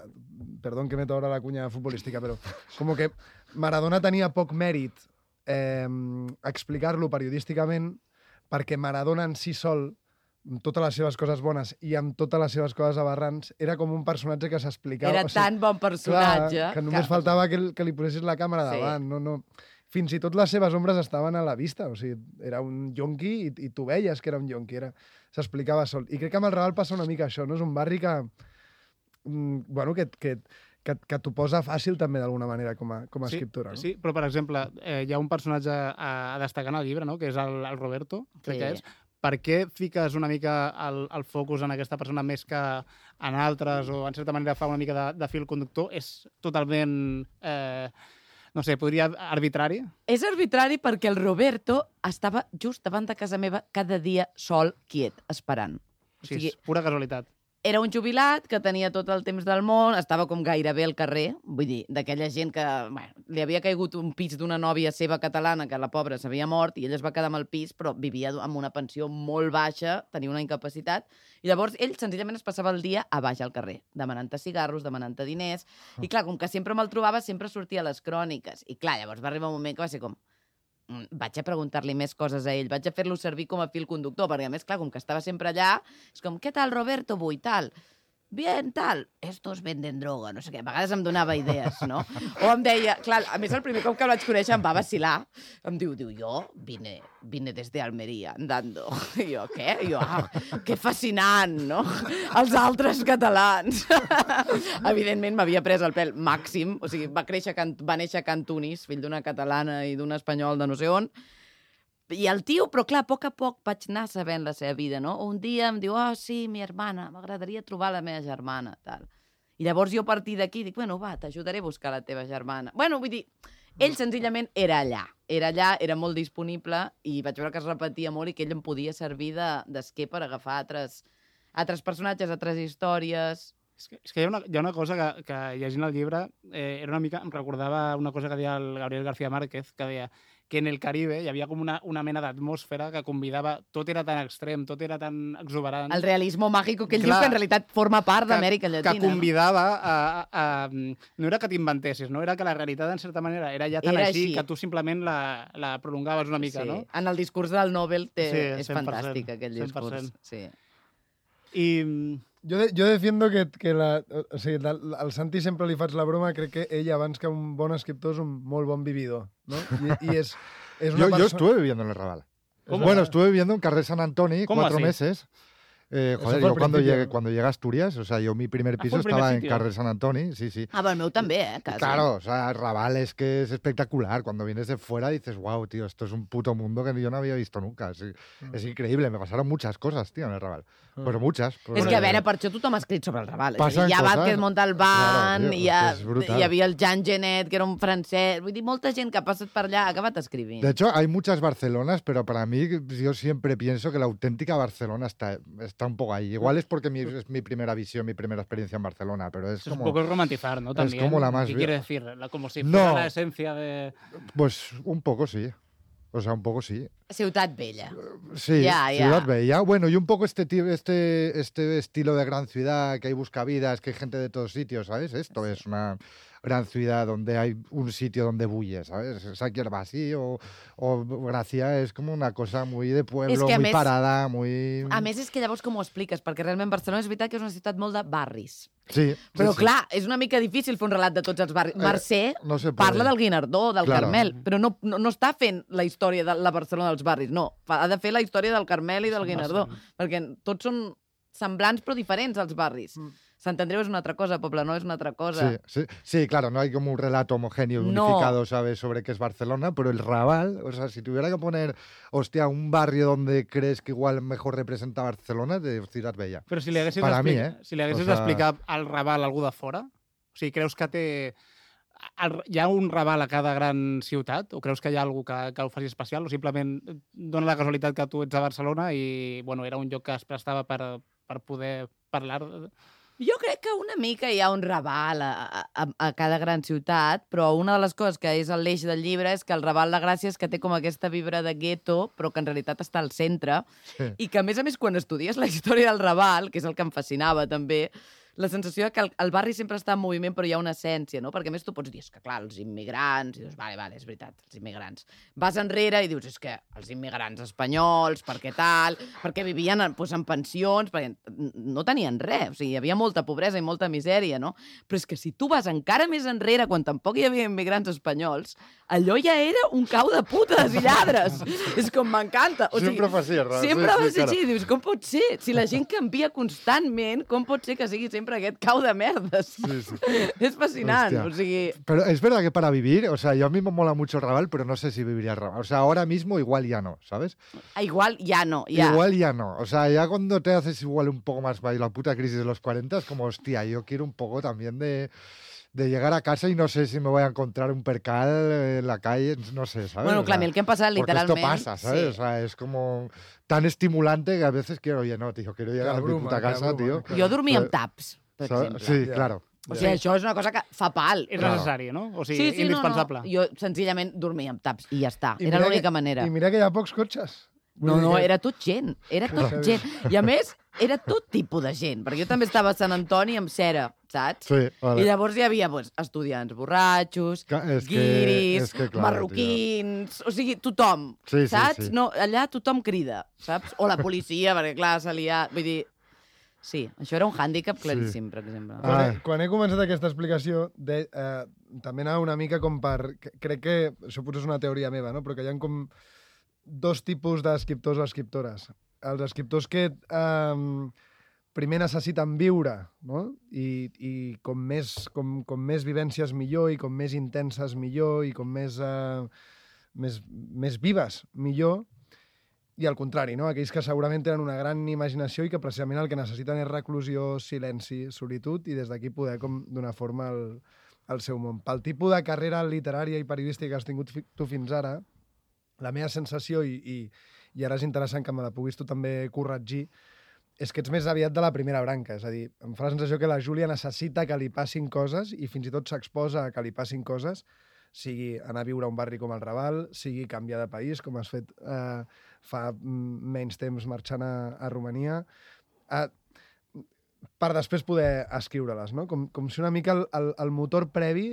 perdó que meto ara la cunya futbolística, però com que Maradona tenia poc mèrit eh, explicar-lo periodísticament perquè Maradona en si sol, amb totes les seves coses bones i amb totes les seves coses aberrants, era com un personatge que s'explicava...
Era tan bon personatge...
Clar, que només faltava que, el- que li posessis la càmera
Sí.
davant. No, no. Fins i tot les seves ombres estaven a la vista. O sigui, era un yonqui i, i tu veies que era un yonqui. Era... S'explicava sol. I crec que amb el Raval passa una mica això. No? És un barri que, mm, bueno, que, que, que, que t'ho posa fàcil també d'alguna manera com a, com a escriptura. No?
Sí, però per exemple, eh, hi ha un personatge a, a destacar en el llibre, no? Que és el, el Roberto, crec
Sí.
que és. Per què fiques una mica el, el focus en aquesta persona més que en altres o en certa manera fa una mica de, de fil conductor? És totalment, eh, no sé, podria arbitrari?
És arbitrari perquè el Roberto estava just davant de casa meva cada dia sol, quiet, esperant.
O
O
sigui,
sigui,
és pura casualitat.
era un jubilat que tenia tot el temps del món, estava com gairebé al carrer, vull dir, d'aquella gent que bueno, li havia caigut un pis d'una nòvia seva catalana, que la pobra s'havia mort, i ell es va quedar amb el pis, però vivia amb una pensió molt baixa, tenia una incapacitat, i llavors ell senzillament es passava el dia a baix al carrer, demanant-te cigarros, demanant-te diners, i clar, com que sempre me'l trobava, sempre sortia a les cròniques, i clar, llavors va arribar un moment que va ser com, "Mm, vaig a preguntar-li més coses a ell, vaig a fer-lo servir com a fil conductor, perquè a més, clar, com que estava sempre allà, és com, què tal, Roberto, avui, tal? Bien, tal. Estos venden droga, no sé què. A vegades em donava idees, no? O em deia, clar, a més el primer cop que el vaig conèixer em va vacilar. Em diu, diu, jo vine, vine des de Almeria, andando. I jo, què? I jo, ah, que fascinant, no? Els altres catalans. Evidentment m'havia pres el pèl màxim, o sigui, va, créixer, a Can- va néixer a Cantunis, fill d'una catalana i d'un espanyol de no sé on, i el tio, però clar, a poc a poc vaig anar sabent la seva vida, no? Un dia em diu, oh, sí, mi hermana, m'agradaria trobar la meva germana, tal. I llavors jo a partir d'aquí dic, bueno, va, t'ajudaré a buscar la teva germana. Bueno, vull dir, ell senzillament era allà. Era allà, era molt disponible i vaig veure que es repetia molt i que ell em podia servir de- d'esquer per agafar altres, altres personatges, altres històries...
És que, és que hi, ha una, hi ha una cosa que, que llegint el llibre eh, era una mica, em recordava una cosa que deia el Gabriel García Márquez, que deia que en el Caribe hi havia com una, una mena d'atmosfera que convidava... Tot era tan extrem, tot era tan exuberant...
El realismo mágico que ell
Clar,
diu que en realitat forma part
que-
d'Amèrica Llatina.
Que convidava a, a, a... No era que t'inventessis, no? Era que la realitat, en certa manera, era ja tan
Era
així,
així.
que tu simplement la, la prolongaves una mica,
sí.
no?
En el discurs del Nobel té,
Sí,
és
cent per cent,
fantàstic, aquell
cent per
discurs.
cent.
Sí.
I...
Jo, de, jo defiendo que, que la, o sigui, la, al Santi sempre li faig la broma, crec que ell, abans que un bon escriptor, és un molt bon vividor, ¿no? I, i és, és una
Yo, yo
persona...
estuve viviendo en el Raval.
¿Cómo?
Bueno, estuve viviendo en Carrer San Antoni
¿Cómo
cuatro
así?
meses. Eh,
Eso
joder,
fue
yo
al
cuando
principio,
llegué,
¿no?
cuando llegué a Asturias, o sea, yo mi primer
Ah,
piso
fue el primer
estaba en
sitio.
Carrer San Antoni, sí, sí.
Ah, però el meu també, eh? Quasi.
Claro, o sea, Raval es que es espectacular. Cuando vienes de fuera dices, wow, tío, esto es un puto mundo que yo no había visto nunca. Es, es increíble, me pasaron muchas cosas, tío, en el Raval. Pero muchas.
És que, a veure, per això tothom ha escrit sobre el Raval. És a
Passen
dir, hi ha
coses.
Vázquez Montalbán,
Claro, tio,
hi, ha,
és brutal.
hi havia el Jean Genet, que era un francès... Vull dir, molta gent que ha passat per allà ha acabat escrivint.
De hecho, hay muchas Barcelonas, pero para mí, yo siempre pienso que la auténtica Barcelona está, está un poco ahí. Igual es porque mi, es mi primera visión, mi primera experiencia en Barcelona, pero es
Es un
como...
poco romantizar, ¿no? También.
como la más
¿Qué
vie-
quiere decir? La, como si
No.
fuera la esencia de...
Pues un poco sí. O sea, un poco sí.
Ciutat Vella.
Sí,
Ya, ya.
Ciudad Bella. Bueno, y un poco este, ti- este, este estilo de gran ciudad, que hay buscavidas, que hay gente de todos sitios, ¿sabes? Esto es una gran ciudad donde hay un sitio donde bulle, ¿sabes? O sea, así o, o Gracia es como una cosa muy de pueblo,
Es que a
muy
més-
parada, muy...
A més, és que llavors com ho expliques? Perquè realment Barcelona és veritat que és una ciutat molt de barris.
Sí,
Però,
sí, sí.
clar, és una mica difícil fer un relat de tots els barris.
Eh,
Mercè
no se puede.
parla del Guinardó, del
Claro.
Carmel, però no, no, no està fent la història de la Barcelona dels barris, no. Fa- Ha de fer la història del Carmel i del Guinardó, perquè tots són semblants però diferents als barris.
Mm.
Sant Andreu és una altra cosa, Poblenou és una altra cosa.
Sí, sí, sí, claro, no hay como un relato homogéneo y
No.
unificado, ¿sabes?, sobre qué es Barcelona, pero el Raval, o sea, si tuviera que poner, hostia, un barrio donde crees que igual mejor representa Barcelona, de Ciudad Bella.
Però si li haguessis
Per a mi,
d'explicar-
eh?
si li haguessis
O sea-
d'explicar al Raval a algú de fora, o sigui, creus que té... el- Hi ha un Raval a cada gran ciutat? O creus que hi ha algú que, que ho faci especial? O simplement dona la casualitat que tu ets a Barcelona i bueno, era un lloc que es prestava per, per poder parlar... de-
Jo crec que una mica hi ha un Raval a, a, a cada gran ciutat, però una de les coses que és l'eix del llibre és que el Raval de Gràcia és que té com aquesta vibra de gueto, però que en realitat està al centre,
Sí.
i que, a més a més, quan estudies la història del Raval, que és el que em fascinava també, la sensació que el, el barri sempre està en moviment, però hi ha una essència, no? Perquè a més tu pots dir, és que clar, els immigrants, i dius, vale, vale, és veritat, els immigrants. Vas enrere i dius, és que els immigrants espanyols, per què tal, perquè vivien en, doncs, en pensions, perquè no tenien res, o sigui, hi havia molta pobresa i molta misèria, no? Però és que si tu vas encara més enrere, quan tampoc hi havia immigrants espanyols, allò ja era un cau de putes i lladres. És com m'encanta. O sigui,
Sempre fa així, Raval.
sempre
Sí,
va
sí,
ser
claro.
així. Dius, com pot ser? Si la gent canvia constantment, com pot ser que sigui sempre aquest cau de merdes?
Sí, sí.
És fascinant.
Hòstia.
O sigui,
Pero es verdad que para vivir, o sea, yo a mí me mola mucho el Raval, pero no sé si viviría el Raval. O sea, ahora mismo igual ya no, ¿sabes?
igual ja no. Ja.
Igual ya no. O sea, ya cuando te haces igual un poco más la puta crisis de los cuarenta, es como, hostia, yo quiero un poco también de, de llegar a casa y no sé si me voy a encontrar un percal en la calle, no sé, ¿sabes?
Bueno,
O
clar, a
sea,
mi el que em passa
porque
literalment...
esto pasa, ¿sabes? O
Sí.
sea, es como tan estimulante que a veces quiero, oye, no, tío, quiero llegar a mi
Cabruma,
puta casa,
cabruma,
tío.
Jo dormia amb
Però-
taps, per
¿sabes?
exemple.
Sí,
Ja.
claro.
O sigui, això és una cosa que fa pal.
És
Claro.
necessari, no? O sigui,
Sí, sí,
indispensable.
no, no. Jo senzillament dormia amb taps i ja està.
I
Era
mira
l'única
que-
manera.
I mira que hi ha pocs cotxes. Vull
No,
dir
no,
que-
era tot gent. Era tot
Clar.
gent. I a més, era tot tipus de gent. Perquè jo també estava a Sant Antoni amb cera, saps?
Sí, vale.
I llavors hi havia pues, estudiants borratxos,
Ca- és que-
guiris,
és que, clar,
marroquins... O sigui, tothom,
Sí, sí,
saps?
sí.
No, allà tothom crida, saps? O la policia, perquè clar, se li ha... Vull dir... Sí, això era un hàndicap claríssim, per exemple.
Ah.
Quan, he, quan he començat aquesta explicació, de, eh, també anava una mica com per... que- Crec que això potser és una teoria meva, no? Però que hi ha com dos tipus d'escriptors o escriptores. Els escriptors que eh, primer necessiten viure, no? I, i com, més, com, com més vivències millor, i com més intenses millor, i com més, eh, més, més vives millor, i al contrari, no? Aquells que segurament tenen una gran imaginació i que precisament el que necessiten és reclusió, silenci, solitud, i des d'aquí poder com donar forma al, al seu món. Pel tipus de carrera literària i periodística que has tingut fi, tu fins ara, la meva sensació, i, i, i ara és interessant que me la puguis tu també corregir, és que ets més aviat de la primera branca. És a dir, em fa la sensació que la Júlia necessita que li passin coses i fins i tot s'exposa a que li passin coses sigui anar a viure a un barri com el Raval, sigui canviar de país, com has fet eh, fa menys temps marxant a, a Romania, eh, per després poder escriure-les, no? Com, com si una mica el, el, el motor previ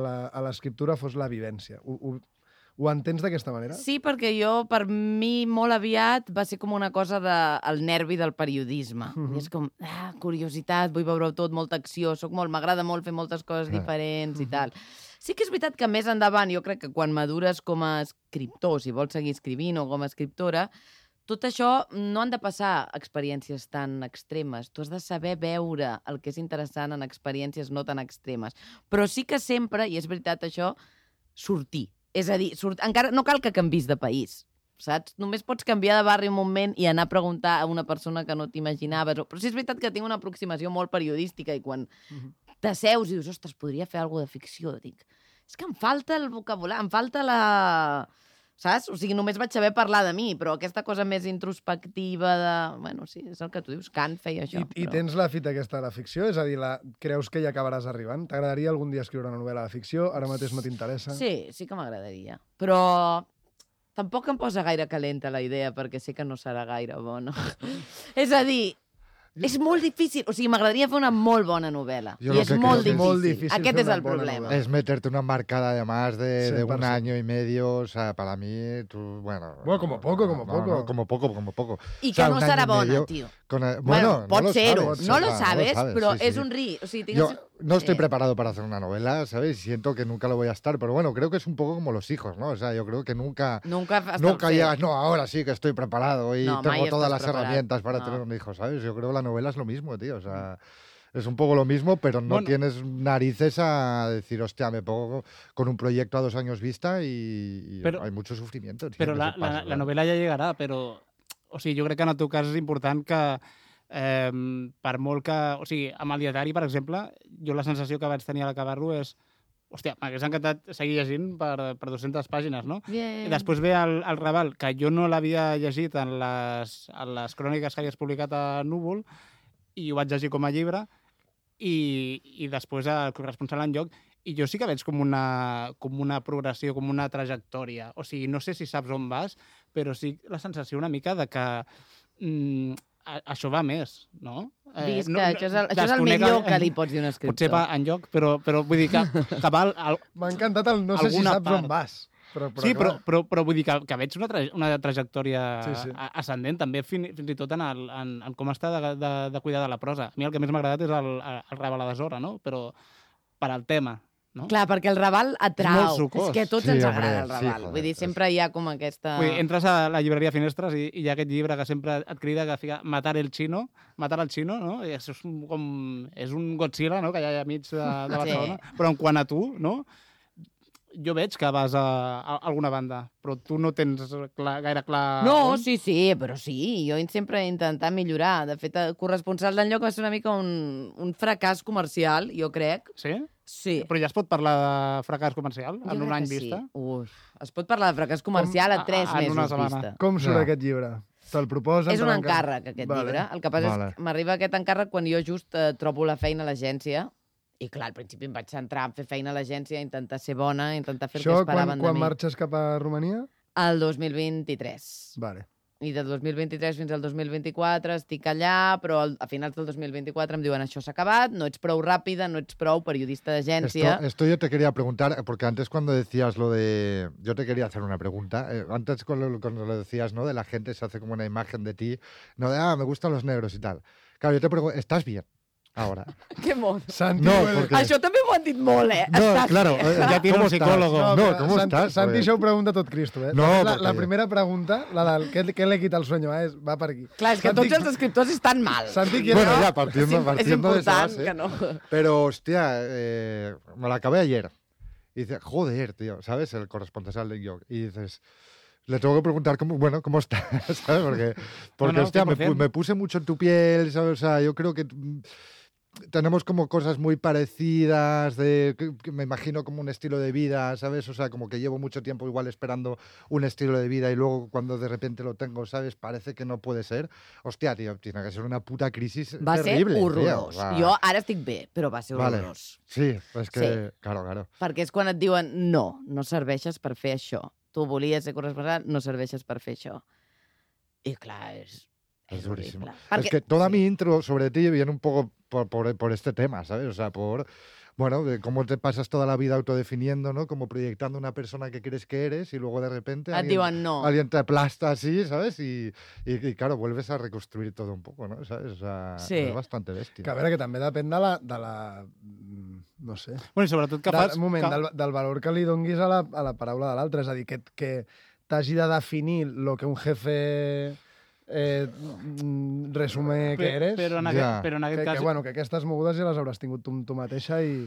a l'escriptura fos la vivència. Ho, ho, ho entens d'aquesta manera?
Sí, perquè jo, per mi, molt aviat va ser com una cosa del de, nervi del periodisme. Uh -huh. I és com, ah, curiositat, vull veure tot, molta acció, soc molt, m'agrada molt fer moltes coses uh -huh. diferents uh -huh. i tal. Sí que és veritat que més endavant, jo crec que quan madures com a escriptor, si vols seguir escrivint o com a escriptora, tot això no han de passar experiències tan extremes. Tu has de saber veure el que és interessant en experiències no tan extremes. Però sí que sempre, i és veritat això, sortir. És a dir, surt... encara no cal que canvis de país, saps? Només pots canviar de barri un moment i anar a preguntar a una persona que no t'imaginaves. Però sí és veritat que tinc una aproximació molt periodística i quan uh-huh. t'asseus i dius, ostres, podria fer alguna de ficció. Dic, és que em falta el vocabulari, em falta la... Saps? O sigui, només vaig saber parlar de mi, però aquesta cosa més introspectiva de... Bueno, sí, és el que tu dius, Kant feia això.
I, però... I tens la fita aquesta de la ficció? És a dir, la... creus que hi acabaràs arribant? T'agradaria algun dia escriure una novel·la de ficció? Ara mateix no t'interessa?
Sí, sí que m'agradaria. Però tampoc em posa gaire calenta la idea, perquè sé que no serà gaire bona. És a dir... És molt difícil. O sigui, m'agradaria fer una molt bona novel·la.
Yo
I és molt difícil.
molt difícil.
Aquest és el
bona
problema.
novel·la.
Es meterte una marcada además de,
cent
de
per
un
cent.
año y medio, o sea, para mí, tú, bueno...
Bueno, como poco, como
no,
poco.
no, como poco, como poco.
I
O sea,
que no
un año
serà
y
bona,
medio
tio.
con el-
Bueno,
bueno,
pot
no lo
ser-ho.
sabes,
No
o
lo
sea,
sabes,
sabes,
però
sí, sí,
és
sí.
un ri. O sigui,
Yo
tienes...
no estoy
Sí.
preparado para hacer una novela, ¿sabes? Siento que nunca lo voy a estar, pero bueno, creo que es un poco como los hijos, ¿no? O sea, yo creo que nunca...
Nunca, has
Nunca
sí.
llegas, no, ahora sí que estoy preparado y
No, mai
tengo todas
estàs
las
preparat.
herramientas para
No.
tener un hijo, ¿sabes? Yo creo que la novela es lo mismo, tío, o sea... Es un poco lo mismo, pero no
Bueno.
tienes narices a decir, hostia, me pongo con un proyecto a dos años vista y, y
Pero-
hay mucho sufrimiento. Tío,
Però
en
la,
ese
la,
paso,
la
claro.
novel·la ja llegarà, però... O sigui, jo crec que en el teu cas és important que, eh, per molt que... O sigui, amb el dietari, per exemple, jo la sensació que vaig tenir a l'acabar-lo és... Hòstia, m'hagués encantat seguir llegint per, per dues-centes pàgines, no?
Bien.
I després ve el, el Raval, que jo no l'havia llegit en les, en les cròniques que havies publicat a Núvol, i ho vaig llegir com a llibre, i, i després el corresponsal en lloc, i jo sí que veig com una, com una progressió, com una trajectòria. O sigui, no sé si saps on vas, però sí la sensació una mica de que mm, a, això va més, no?
Digues
no,
que això és el, això és el
desconec
millor que li pots dir a un escriptor.
Potser va en lloc, però, però vull dir que, que val... El,
M'ha encantat el no sé si
Alguna
saps
part.
on vas. Però, però,
sí,
clar,
però, però, però vull dir que, que veig una, tra una trajectòria
Sí, sí.
a- ascendent, també fin, fins i tot en, el, en, en com està de, de, de cuidar de la prosa. A mi el que més m'ha agradat és el, el Raval a deshora, no? Però per al tema, no?
Clar, perquè el Raval atrau.
És molt sucós.
És que a tots
Sí,
ens
hombre,
agrada el
sí,
Raval.
joder,
Vull dir,
és-
sempre hi ha com aquesta...
Vull dir, entres a la llibreria Finestres i, i hi ha aquest llibre que sempre et crida que fica matar el xino, matar el xino, no? I això és un, com, és un Godzilla, no?, que hi ha allà mig de, de Barcelona. Sí. Però en quant a tu, no?, jo veig que vas a, a alguna banda, però tu no tens clar, gaire clar...
No,
on.
sí, sí, però sí, jo sempre he intentat millorar. De fet, el corresponsal d'enlloc va ser una mica un, un fracàs comercial, jo crec.
Sí?
Sí.
Però ja es pot parlar de fracàs comercial
Jo
en un
crec
any
que
vista?
Sí. Uf, es pot parlar de fracàs comercial
Com-
a tres
a- en una
mesos
setmana.
vista.
com surt
Ja.
aquest llibre? Te'l proposen?
És
te
un
l'encarreguen?
encàrrec, aquest
Vale.
llibre. El que passa
Vale.
és que m'arriba aquest encàrrec quan jo just eh, trobo la feina a l'agència. I clar, al principi em vaig centrar en fer feina a l'agència, a intentar ser bona, a intentar fer el
Això
que esperaven
quan, quan
de mi.
marxes cap a Romania?
El dos mil vint-i-tres.
Vale.
I del dos mil vint-i-tres fins al dos mil vint-i-quatre estic allà, però al- a finals del dos mil vint-i-quatre em diuen això s'ha acabat, no ets prou ràpida, no ets prou periodista d'agència.
Esto, esto yo te quería preguntar, porque antes cuando decías lo de... Yo te quería hacer una pregunta. Eh, antes cuando, cuando lo decías, ¿no? De la gente se hace como una imagen de ti, no de, ah, me gustan los negros y tal. Claro, yo te pregunto, ¿estás bien ahora?
Que mono.
Santi,
No,
puede-
porque-
Això també m'ho han dit molt, eh?
No,
Estàs
claro.
bé?
eh,
Ja tiene
¿cómo
un psicólogo.
estás? No,
però
¿cómo
Santi,
estás?
Santi
Joder.
això ho pregunta tot Cristo, eh?
No,
la, la
perquè-
primera pregunta, la del què, què le quita el sueño, eh? va per aquí.
Clar, és que
Santi-
tots els escriptors estan mal.
Santi, quiere-
Bueno, ya,
és,
partiendo,
im- és
partiendo de esa
important
base.
que no...
Pero, hostia, eh, me la acabé ayer. Y dice, joder, tío, ¿sabes? El corresponsal de York. Y dices, le tengo que preguntar, cómo, bueno, ¿cómo está? ¿Sabes? Porque, porque
no,
hostia, me,
cien por
pu-
cien.
me puse mucho en tu piel, ¿sabes? O sea, yo creo que mm, tenemos como cosas muy parecidas, de, que, que me imagino como un estilo de vida, ¿sabes? O sea, como que llevo mucho tiempo igual esperando un estilo de vida y luego cuando de repente lo tengo, ¿sabes? Parece que no puede ser. Hòstia, tio, tiene que ser una puta crisis
Va
terrible.
ser horrorós.
Tio, o sea,
Jo ara estic bé, però va ser
Vale.
horrorós.
Sí, és que...
Sí.
Claro, claro.
Perquè és quan et diuen no, no serveixes per fer això. Tu volies ser corresponsal, no serveixes per fer això. I clar, és...
Es durísimo.
horrible.
Es
Perquè-
que toda
sí.
mi intro sobre ti viene un poco por, por, por este tema, ¿sabes? O sea, por, bueno, de cómo te pasas toda la vida autodefiniendo, ¿no? Como proyectando una persona que crees que eres y luego de repente
Et
alguien,
diuen no.
alguien te aplasta así, ¿sabes? Y, y, y, claro, vuelves a reconstruir todo un poco, ¿no? ¿Sabes? O sea,
Sí.
es bastante bestia.
Que a veure, que també depèn de la... De la mm, no sé.
Bueno, i sobretot que
De,
fas...
un moment,
que...
del, del valor que li donguis a la, a la paraula de l'altre. És a dir, que, que t'hagi de definir lo que un jefe eh, mm, resume que
Pe-
eres.
Però en
Ja.
aquest, però en aquest
que,
cas...
que, bueno, que aquestes mogudes ja les hauràs tingut tu, tu mateixa i...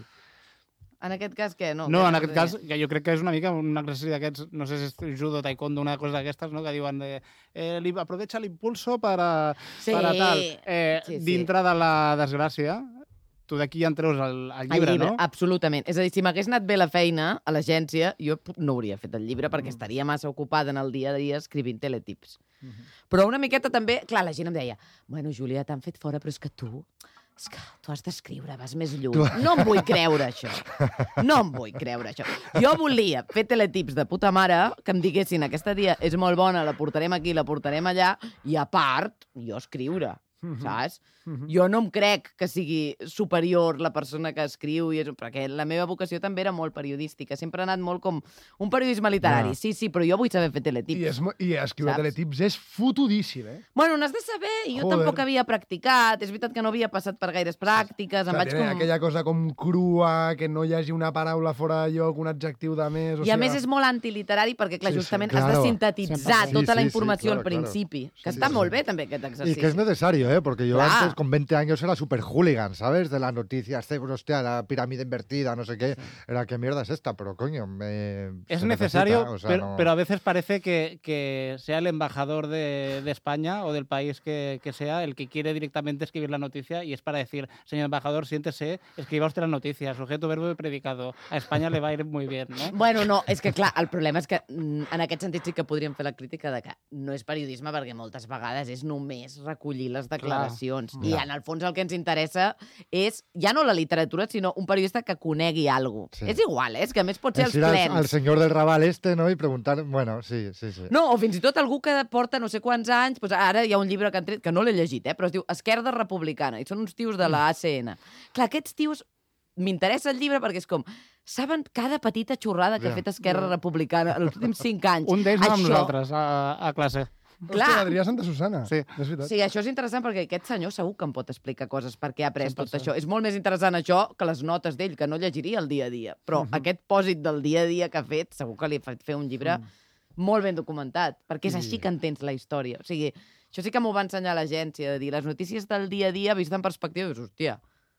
En aquest cas, què? No,
No,
què
en
has
aquest
de
cas,
dir?
que jo crec que és una mica un exercici d'aquests, no sé si és judo, taekwondo, una cosa d'aquestes, no? Que diuen de, eh, li, aprovecha l'impulso para,
Sí,
para tal. Eh,
sí, sí.
Dintre de la desgràcia, tu d'aquí ja en treus el, el llibre,
el llibre,
no?
absolutament. És a dir, si m'hagués anat bé la feina a l'agència, jo no hauria fet el llibre perquè estaria massa ocupada en el dia a dia escrivint teletips. Però una miqueta també... Clar, la gent em deia, bueno, Júlia, t'han fet fora, però és que tu... És que tu has d'escriure, vas més lluny. No em vull creure això. No em vull creure això. Jo volia fer teletips de puta mare que em diguessin aquesta dia és molt bona, la portarem aquí, la portarem allà, i a part, jo escriure, saps? Jo no em crec que sigui superior la persona que escriu, i és... perquè la meva vocació també era molt periodística. Sempre ha anat molt com un periodisme literari.
Ja.
Sí, sí, però jo vull saber fer teletips.
I, és, mo- I escriure
Saps?
teletips és fotudíssim, eh?
Bueno, n'has de saber, i jo
Joder.
tampoc havia practicat. És veritat que no havia passat per gaires pràctiques, em
Clar,
vaig
tiene
com...
aquella cosa com crua, que no hi hagi una paraula fora de lloc, un adjectiu de més... O
I a
sigui,
més és molt antiliterari perquè, clar,
Sí, sí,
justament
claro.
has de sintetitzar
Sí,
tota la
sí, sí,
informació
claro,
al principi.
claro.
Que
Sí,
està
sí.
molt bé, també, aquest
Y
exercici.
que es necesario, ¿eh? Porque yo
Clar.
antes, con veinte años, era súper hooligan, ¿sabes? De las noticias, de, hostia, la pirámide invertida, no sé qué. Era, ¿qué mierda es esta? Pero, coño, me...
Es
se
necesario,
necesita, o sea,
pero,
no-
pero a veces parece que, que sea el embajador de, de España o del país que, que sea el que quiere directamente escribir la noticia y es para decir, señor embajador, siéntese, escriba usted la noticia, sujeto, verbo y predicado. A España le va a ir muy bien, ¿no?
Bueno, no, és que clar, el problema és que mm, en aquest sentit sí que podríem fer la crítica de que no és periodisme perquè moltes vegades és només recollir les declaracions. I
Ja.
en el fons el que ens interessa és ja no la literatura, sinó un periodista que conegui alguna cosa.
Sí.
És igual, eh? És que a més pot ser
Es
els
ir al,
plens.
al señor del Raval este, ¿no? Y preguntar, bueno, sí, sí, sí.
No, o fins i tot algú que porta no sé quants anys, doncs ara hi ha un llibre que han tret, que no l'he llegit, eh, però es diu Esquerda Republicana, i són uns tios de la A C N. Clar, aquests tios m'interessa el llibre perquè és com, saben cada petita xorrada que
Ja.
ha fet Esquerra Republicana en els últims cinc anys.
Un d'ells anava amb
Això-
nosaltres a, a classe.
Clar.
Hòstia, l'Adrià Santa Susana.
Sí.
És veritat.
Sí, això és interessant perquè aquest senyor segur que em pot explicar coses perquè ha après
cent per
tot
cent.
això. És molt més interessant això que les notes d'ell, que no llegiria el dia a dia. Però aquest pòsit del dia a dia que ha fet, segur que li ha fet fer un llibre molt ben documentat, perquè és així que entens la història. O sigui, això sí que m'ho va ensenyar l'agència, de dir les notícies del dia a dia vist en perspectiva, dius, hòstia,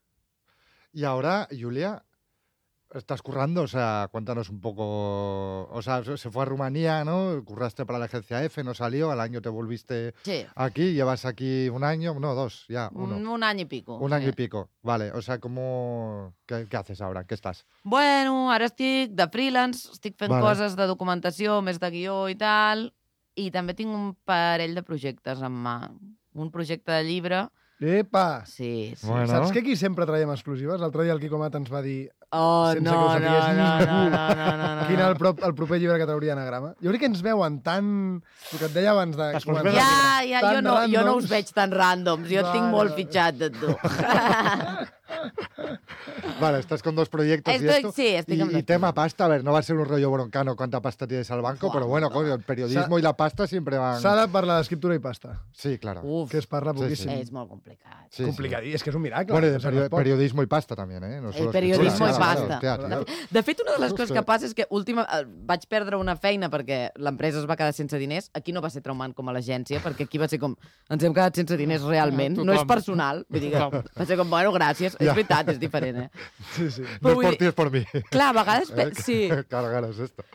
Y ahora, Julia, estás currando, o sea, cuéntanos un poco. O sea, se se fue a Rumanía, ¿no? Curraste para la agencia F, no salió, al año te volviste
sí,
aquí, llevas aquí un año, no, dos, ya, uno.
un, un any i pico.
Un año y
sí.
pico, vale. O sea, ¿cómo... ¿Qué, qué haces ahora? ¿Qué estás?
Bueno, ara estic de freelance, estic fent
Vale.
coses de documentació, més de guió i tal, i també tinc un parell de projectes en mà. Un projecte de llibre.
Epa!
Sí, sí.
Bueno.
Saps que aquí sempre traiem exclusives? L'altre dia el Quico Mat ens va dir
Oh,
sense
no,
que ho
no,
sapigués
no, no,
ningú
no, no, no, no.
quin era el, pro el proper llibre que trauria Anagrama. Jo crec que ens veuen tan... El que et deia abans de...
Exclusives
començar,
Ja, ja,
tan
jo no, jo no us
randoms.
veig tan ràndoms. Jo et tinc
Vale,
molt
vale.
fitxat de tu.
Vale, estás con dos proyectos y
Estoy-
esto.
sí, estoy
y,
con
y
dos
tema pasta, a ver, no va a ser un rollo broncano cuánta pasta tienes al banco,
Buah,
pero bueno,
no.
coño, el periodismo
Sa-
y la pasta siempre van...
S'ha de parlar d'escriptura i pasta,
Sí, claro.
Uf,
que es parla
Sí,
poquíssim.
sí.
és molt complicat.
Sí, sí.
Complicadí, és que és un miracle.
Bueno, y de
o sigui,
perio-
no es pot.
periodismo y pasta también, ¿eh? No solo
El periodismo
escritura,
y
claro,
pasta.
hostia, tío.
De fet, una de les coses
Hòstia.
que passa és que última, eh, vaig perdre una feina perquè l'empresa es va quedar sense diners. Aquí no va ser traumant com a l'agència, perquè aquí va ser com, ens hem quedat sense diners realment. No és
Tothom.
personal. Vull dir que va ser com, bueno, gràcies. És
Ja.
veritat, és diferent, eh?
Sí, sí.
No
Però
es
vull
por
dir-
ti, es por mí.
Clar, a vegades... pe-
Eh,
Sí.
Claro, claro, es esto.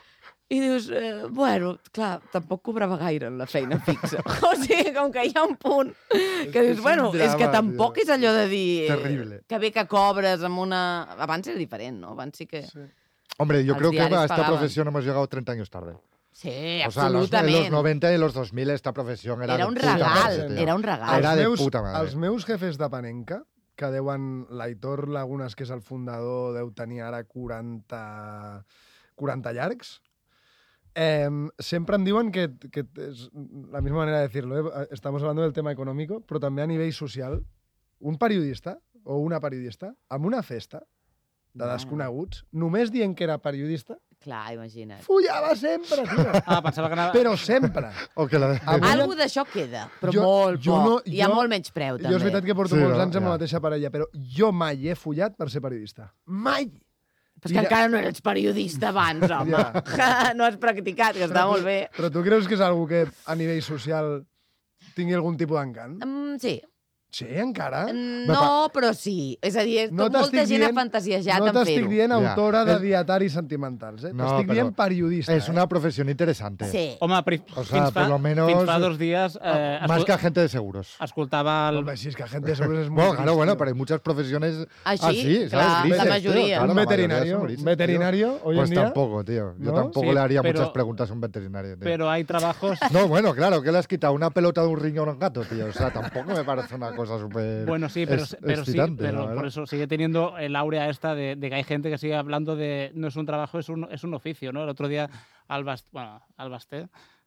I dius, eh, bueno, clar, tampoc cobrava gaire en la feina fixa. O sigui, com que hi ha un punt que dius, bueno, és que tampoc és allò de dir
Terrible.
que bé que cobres amb una... Abans era diferent, no? Abans sí que...
Sí.
Hombre, yo
Los
creo que
diarios
a esta
pagaban.
profesión hemos llegado treinta años tarde.
Sí,
O sea, los, en
absolutament.
los noventa y los dos mil esta profesión era,
Era
de
un
puta
regal,
madre, tío.
era un regal.
Era de
meus,
puta madre.
Els meus jefes de Panenca, que deuen... L'Aitor Lagunas, que és el fundador, deu tenir ara quaranta, quaranta llargs. Eh, sempre em diuen que, que és la misma manera de decirlo, eh? Estamos hablando del tema económico, però també a nivell social, un periodista o una periodista amb una festa de
Bueno.
desconeguts, només dient que era periodista,
Clar, imagina't.
follava sempre, tio.
Ah, pensava que anava...
Però sempre.
O que la...
Avui-
Algo d'això queda, però
Jo-
molt
jo
poc.
no-
Hi ha
jo-
molt menys preu, també.
Jo és veritat que porto
Sí,
molts
no?
anys amb
Ja.
la mateixa parella, però jo mai he follat per ser periodista. Mai!
Però és que
Mira-
encara no eres periodista abans, home.
Ja.
No has practicat, que està
Però tu-
molt bé.
Però tu creus que és algo que a nivell social tingui algun tipus d'encant?
Mm, sí.
Sí, encara?
No, però sí. És a dir,
No
tot, molta
t'estic
gent ha
dient-
fantasiejat
No
en
t'estic
fer-ho.
dient
Ja.
autora de
És-
dietaris sentimentals, eh?
No,
T'estic
però
dient periodista.
Es una profesión interesante.
Sí.
Home, pri...
O sea,
fins, fa,
por lo menos-
fins fa dos dies eh,
Más
escol...
que agente de seguros.
escoltaba
Eh?
el...
Hombre, si es que gente seguro es muy
Bueno,
triste,
claro, bueno,
tío.
pero hay muchas profesiones
Així,
así,
clar,
¿sabes? Grises,
la
tío,
majoria.
claro,
Un
la mayoría
veterinario,
son grises,
veterinario,
tío.
hoy
Pues
en día...
tampoco, tío. Yo
¿No?
tampoco
Sí,
le haría
pero-
muchas preguntas a un veterinario, tío.
Pero hay trabajos...
No, bueno, claro, que le has quitado una pelota de un riñón a un gato, tío. O sea, tampoco me parece una cosa súper
Bueno, sí, pero,
ex-
pero sí,
excitante,
pero
la
por
verdad.
eso sigue teniendo el áurea esta de, de que hay gente que sigue hablando de no es un trabajo, es un, es un oficio, ¿no? El otro día al Bast, bueno, al Basté,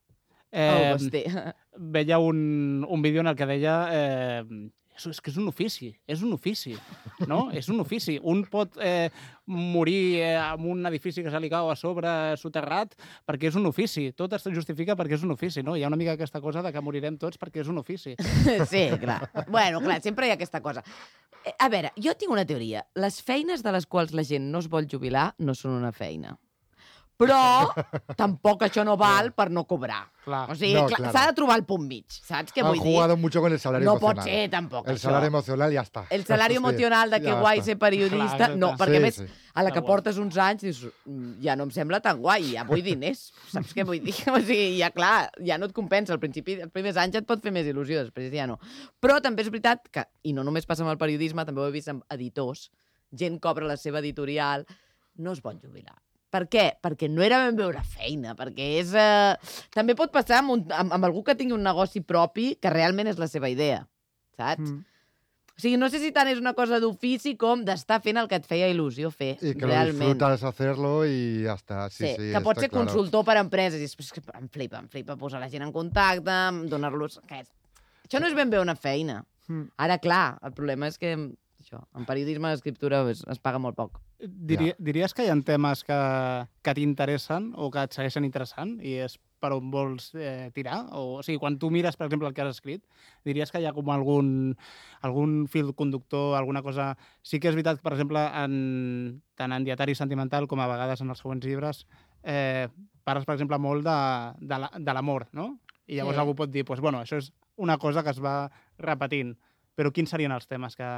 eh,
Oh, hosti.
veia un, un vídeo en el que deia eh, és, és que és un ofici, és un ofici, no? És un ofici. Un pot eh, morir eh, en un edifici que se li cau a sobre soterrat perquè és un ofici. Tot es justifica perquè és un ofici, no? Hi ha una mica aquesta cosa de que morirem tots perquè és un ofici.
Sí, clar. Bueno, clar, sempre hi ha aquesta cosa. Eh, A veure, jo tinc una teoria. Les feines de les quals la gent no es vol jubilar no són una feina. Però tampoc això no val per no cobrar.
Clar.
O sigui,
No,
clar,
claro.
s'ha de trobar el punt mig, saps què
Han
vull dir?
jugado mucho con el salario
No pot
emocional.
ser, tampoc,
El
això.
salario emocional ya está.
El salari
Sí,
emocional de que
ja
guai
està.
ser periodista...
Clar,
No,
clar.
perquè a
Sí,
més,
sí.
a la
Està
que
guai.
portes uns anys, dius, "Mm, ja no em sembla tan guai, ja vull diners. Saps què vull dir? O sigui, ja clar, ja no et compensa. Al principi, els primers anys et pot fer més il·lusió, després ja no. Però també és veritat que, i no només passa amb el periodisme, també ho he vist amb editors, gent cobra la seva editorial, no es pot jubilar. Per què? Perquè no era ben bé una feina, perquè és... Eh... També pot passar amb, un, amb, amb algú que tingui un negoci propi que realment és la seva idea, saps? Mm.
Mm.
O sigui, no sé si tant és una cosa d'ofici com d'estar fent el que et feia il·lusió fer,
Y que lo
realment.
disfrutas hacerlo y ya está. Sí, sí,
que
está
pot ser
claro.
consultor per a empreses. I és, és que em flipa, em flipa posar la gent en contacte, donar-los... que és- Això no és ben bé una feina.
Mm.
Ara, clar, el problema és que això, en periodisme l'escriptura es, es paga molt poc.
Diria, diries que hi ha temes que, que t'interessen o que et segueixen interessant i és per on vols eh, tirar? O, o sigui, quan tu mires, per exemple, el que has escrit, diries que hi ha com algun, algun fil conductor, alguna cosa... Sí que és veritat que, per exemple, en, tant en Dietari Sentimental com a vegades en els següents llibres, eh, parles, per exemple, molt de, de, la, de l'amor, no? I llavors
Sí.
algú pot dir, pues, bueno, això és una cosa que es va repetint. Però quins serien els temes que...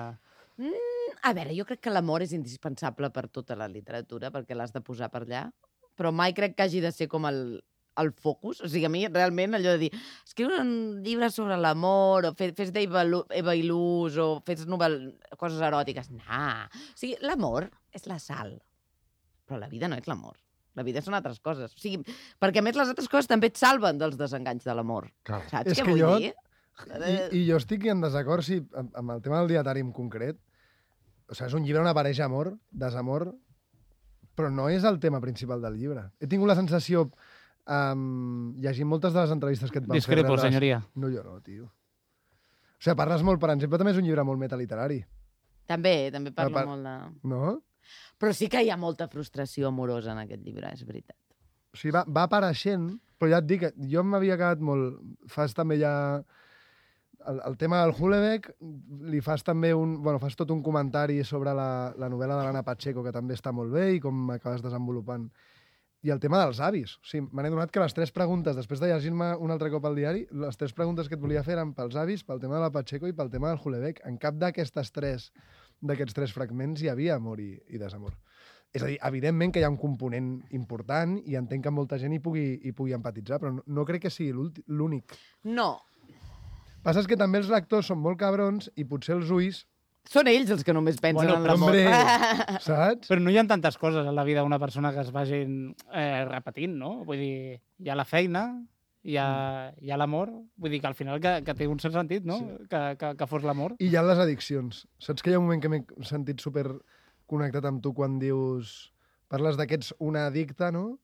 A veure, jo crec que l'amor és indispensable per tota la literatura, perquè l'has de posar per allà, però mai crec que hagi de ser com el, el focus. O sigui, a mi realment allò de dir escriure un llibre sobre l'amor, o fe, fes d'Eva Lu- Eva Ilús, o fes novel, coses eròtiques. Nah. O sigui, l'amor és la sal, però la vida no és l'amor. La vida són altres coses. O sigui, perquè a més les altres coses també et salven dels desenganys de l'amor.
Claro.
Saps
És
què
que
vull
jo-
dir?
I, I jo estic en desacord si, amb, amb el tema del dietari en concret. O sigui, és un llibre on apareix amor, desamor, però no és el tema principal del llibre. He tingut la sensació, um, llegint moltes de les entrevistes que et van
Discrepo,
fer...
senyoria.
No, jo no, tio. O sigui, parles molt, per exemple, també és un llibre molt metaliterari,
També, també parlo
par-
molt de...
no?
Però sí que hi ha molta frustració amorosa en aquest llibre, és veritat.
O sigui, va, va apareixent, però ja et dic, que jo m'havia quedat molt... Fas també ja... El, el tema del Hulebeck, li fas també un... Bueno, fas tot un comentari sobre la, la novel·la de l'Anna Pacheco, que també està molt bé, i com acabes desenvolupant. I el tema dels avis. O sigui, me n'he donat que les tres preguntes, després de llegir-me un altre cop al diari, les tres preguntes que et volia fer eren pels avis, pel tema de la Pacheco i pel tema del Hulebeck. En cap d'aquestes tres, d'aquests tres fragments hi havia amor i, i desamor. És a dir, evidentment que hi ha un component important i entenc que molta gent hi pugui, hi pugui empatitzar, però no, no crec que sigui l'últi- l'únic.
No.
Passa és que també els lectors són molt cabrons i potser els ulls...
Són ells els que només pensen
Bueno,
en
però,
l'amor.
Hombre, saps?
Però no hi ha tantes coses en la vida d'una persona que es vagin eh, repetint, no? Vull dir, hi ha la feina, hi ha, hi ha l'amor, vull dir que al final que, que té un cert sentit, no?
Sí.
Que, que, que fos l'amor.
I hi ha les addiccions. Saps que hi ha un moment que m'he sentit super connectat amb tu quan dius... Parles d'aquests una addicta, no?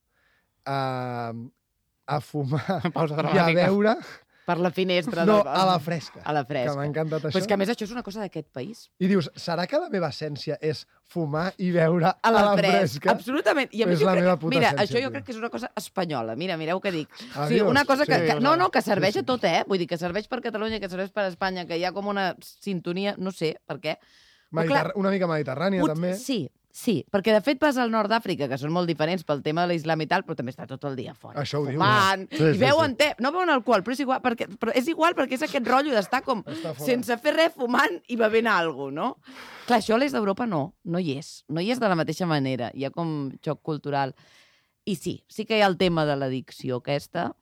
A, a fumar
Pausa
i a
dramàtica.
beure...
Per la finestra.
No,
del-
a la fresca.
A la
Que
fresca.
m'ha encantat
Però
això.
és que a més això és una cosa d'aquest país.
I dius, serà que la meva essència és fumar i beure a,
A la,
la
fresc,
fresca?
absolutament. I a més
És
jo
la
crec,
meva puta
mira,
essència,
això jo
tio.
crec que és una cosa espanyola. Mira, mireu què dic.
Ah,
Sí,
Dios,
una cosa que,
sí,
que... No, no, que
sí,
serveix
sí.
a tot, eh? Vull dir, que serveix per Catalunya, que serveix per Espanya, que hi ha com una sintonia, no sé per què. Però clar,
Mediterr... Una mica mediterrània,
pot-
també.
Sí, sí, perquè de fet vas al nord d'Àfrica, que són molt diferents pel tema de l'islam i tal, però també està tot el dia fora.
Això ho diu,
fumant,
no? Sí,
i
sí,
beuen te, no beuen alcohol, però és igual, perquè, però és igual perquè és aquest rotllo d'estar com
Està fora.
sense fer res, fumant i bevent alguna cosa, no? Clar, això a l'est d'Europa no, no hi és. No hi és de la mateixa manera. Hi ha com xoc cultural. I sí, sí que hi ha el tema de l'addicció aquesta,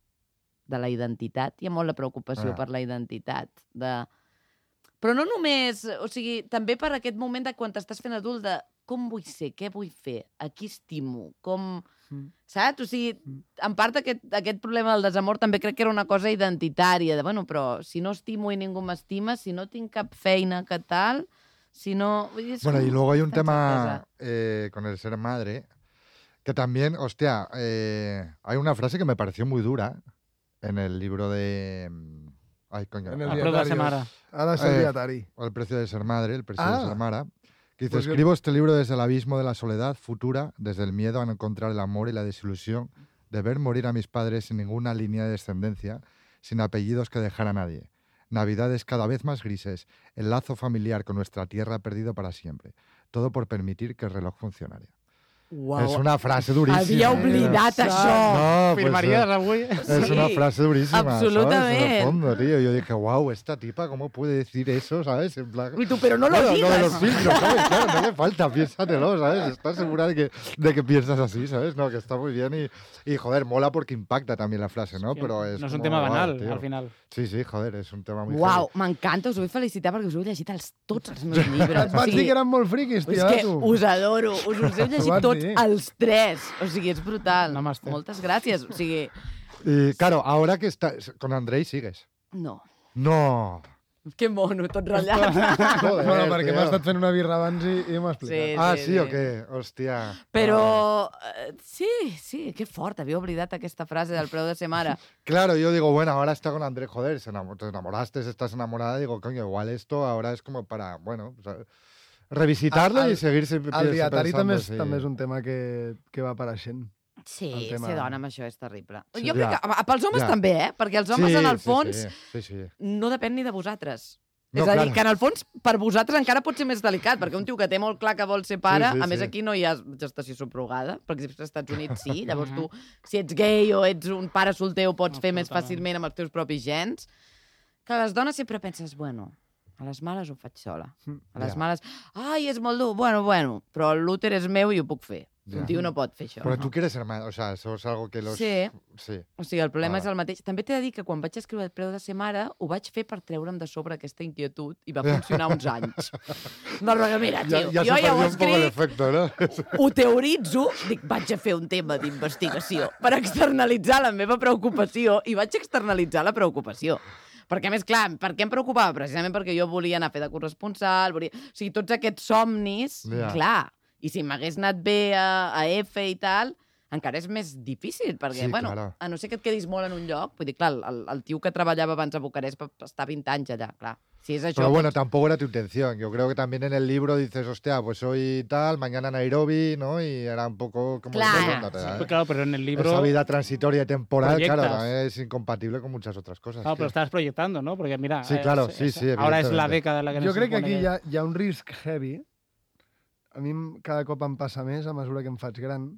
de la identitat. Hi ha molt la preocupació
Ah.
per la identitat. De... Però no només... O sigui, també per aquest moment de quan t'estàs fent adult de com vull ser, què vull fer, a qui estimo, com...
Mm.
Saps? O sigui, en part aquest, aquest problema del desamor també crec que era una cosa identitària, de, bueno, però si no estimo i ningú m'estima, si no tinc cap feina que tal, si no... Vull dir, és
Bueno,
com
y luego hay un
tanta
tema
incertesa.
eh, con el ser madre, que también, hostia, eh, hay una frase que me pareció muy dura en el libro de... mm, Ay, coño.
En el
ah,
La prova de ser
dietari.
mare.
Ha de ser
Eh,
dietari.
o El precio de ser madre, el precio
Ah.
de ser mara, que dice,
Pues yo-
escribo este libro desde el abismo de la soledad futura, desde el miedo a no encontrar el amor y la desilusión de ver morir a mis padres sin ninguna línea de descendencia, sin apellidos que dejar a nadie. Navidades cada vez más grises, el lazo familiar con nuestra tierra perdido para siempre. Todo por permitir que el reloj funcionara.
Uau,
Es una frase durísima.
havia oblidat
eh?
això.
No, pues,
Firmaries
eh,
avui?
es
Sí,
una frase durísima, ¿sabes? En
absolutamente.
el fondo, tío. Yo dije, wow, esta tipa, ¿cómo puede decir eso, sabes? En plan...
I tu, però no lo
Bueno,
digas.
lo de los filtros, ¿sabes? Claro, no hace falta, piénsatelo, ¿sabes? Estás segura de que, de que piensas así, ¿sabes? No, que está muy bien y, y, joder, mola porque impacta también la frase, ¿no? Pero es
no és un
como,
tema
wow,
banal,
tío.
al final.
Sí, sí, joder, es un tema muy
Uau,
heavy.
m'encanta, us vull felicitar perquè us heu llegit els, tots els meus llibres.
Et vaig dir que eren molt friquis,
és
tia,
que
tu.
us adoro, us els heu
Ho
llegit
vas
tots
dir.
els tres. O sigui, és brutal.
Namaste.
Moltes gràcies. O sigui,
Y claro, ahora que estás con Andrei, sigues.
no.
No.
Que mono, tot ratllat.
Joder,
Bueno, perquè
tío.
m'ha estat fent una birra abans i, i m'ho ha explicat.
Sí.
Ah, sí o qué? Hostia.
Però eh, sí, sí, que fort, havia oblidat aquesta frase del preu de ser mare.
Claro, yo digo, bueno, ahora está con Andrés, joder, se enamo- te enamoraste, estás enamorada, digo, coño, igual esto ahora es como para, bueno, o sea, revisitarlo
Al-
y seguirse
El dietari també és,
sí.
també és un tema que, que va apareixent.
Sí,
El tema-
ser dona amb això és terrible.
Sí,
jo crec
ja.
que a- pels homes
Ja.
també, eh? Perquè els homes
Sí,
en el
sí,
fons
Sí, sí, sí.
no depèn ni de vosaltres.
No,
és a dir,
clar.
que en el fons, per vosaltres encara pot ser més delicat, perquè un tio que té molt clar que vol ser pare,
Sí, sí,
a més
sí.
aquí no hi ha gestació subrogada, per exemple, als Estats Units sí, llavors tu, si ets gay o ets un pare solter, ho pots fer més
Absolutament.
fàcilment amb els teus propis gens. Que les dones sempre penses, bueno, a les males ho faig sola. A les
Ja.
males, ai, és molt dur, bueno, bueno, però l'úter és meu i ho puc fer.
Ja.
Un tio no pot fer això.
Pero tú quieres ser madre, o sea, eso es algo que los...
Sí.
Sí.
O sigui, el problema
Ah.
és el mateix. També t'he de dir que quan vaig escriure el preu de ser mare, ho vaig fer per treure'm de sobre aquesta inquietud i va funcionar uns anys. No, perquè mira,
Ya,
tio,
ya
jo
se
ja ho
perdió un poco el
escric,
efecto, ¿no?
ho teoritzo, dic, vaig a fer un tema d'investigació per externalitzar la meva preocupació i vaig externalitzar la preocupació. Perquè, a més, clar, per què em preocupava? Precisament perquè jo volia anar a fer de corresponsal, volia... O sigui, tots aquests somnis,
Ja.
clar, i si m'hagués anat bé a, a F i tal, encara és més difícil, perquè,
Sí,
bueno,
claro.
a no ser que et quedis molt en un lloc, vull dir, clar, el, el tio que treballava abans a Bucarest va estar vint anys allà, clar. Si és això...
Pero bueno,
doncs-
tampoco era tu intención. Yo creo que también en el libro dices, hostia, pues hoy tal, mañana Nairobi, ¿no? Y era un poco como...
Claro.
diciéndote,
Sí,
¿eh?
Pues claro, pero en el libro...
Esa vida transitoria y temporal, claro,
proyectas.
también es incompatible con muchas otras cosas.
No,
tío.
pero estás proyectando, ¿no? Porque mira...
Sí, claro,
es-
sí,
es-
sí,
Ahora es la
evidentemente.
década en la que
Jo
no se
crec que
supone
aquí hi ha, hi ha un risc heavy. A mi em- cada cop em passa més a mesura que em faig gran.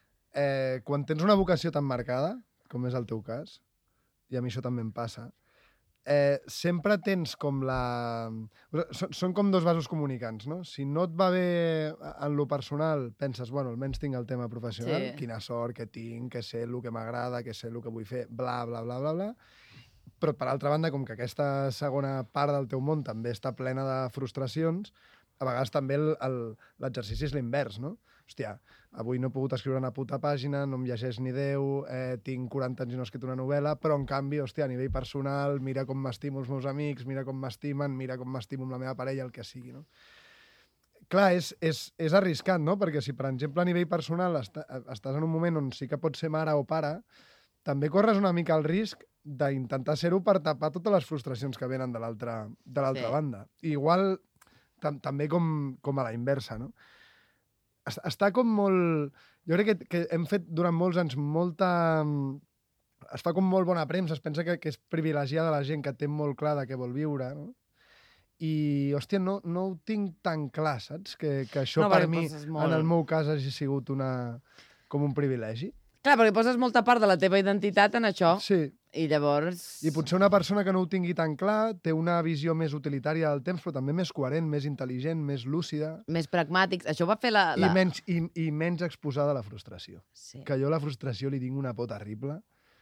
Eh, quan tens una vocació tan marcada, com és el teu cas, i a mi això també em passa, eh, sempre tens com la... Són, són com dos vasos comunicants, no? Si no et va bé en lo personal, penses, bueno, almenys tinc el tema professional,
Sí.
quina sort que tinc, que sé el que m'agrada, que sé el que vull fer, bla, bla, bla, bla, bla. Però, per altra banda, com que aquesta segona part del teu món també està plena de frustracions, a vegades també el- el- l'exercici és l'invers, no? Hòstia, avui no he pogut escriure una puta pàgina, no em llegeix ni Déu, eh, tinc quaranta anys i no he escrit una novel·la, però, en canvi, hòstia, a nivell personal, mira com m'estimo els meus amics, mira com m'estimen, mira com m'estimo amb la meva parella, el que sigui, no? Clar, és, és, és arriscat, no? Perquè si, per exemple, a nivell personal està, estàs en un moment on sí que pots ser mare o pare, també corres una mica el risc d'intentar ser-ho per tapar totes les frustracions que venen de l'altra de l'altra
Sí.
banda. I igual, tam també com, com a la inversa, no? Es- Està com molt... Jo crec que, que hem fet durant molts anys molta... Es fa com molt bona premsa, es pensa que, que és privilegiada la gent que té molt clar de què vol viure, no? I, hòstia, no, no ho tinc tan clar, saps? Que, que això
No,
per
perquè
mi,
poses molt-
en el meu cas, hagi sigut una, com un privilegi.
Clar, perquè poses molta part de la teva identitat en això,
Sí,
i llavors...
i potser una persona que no ho tingui tan clar té una visió més utilitària del temps, però també més coherent, més intel·ligent, més lúcida
Més pragmàtics. Això ho va fer la... la...
i, menys, i, i menys exposada a la frustració.
Sí.
Que jo a la frustració li tinc una por terrible.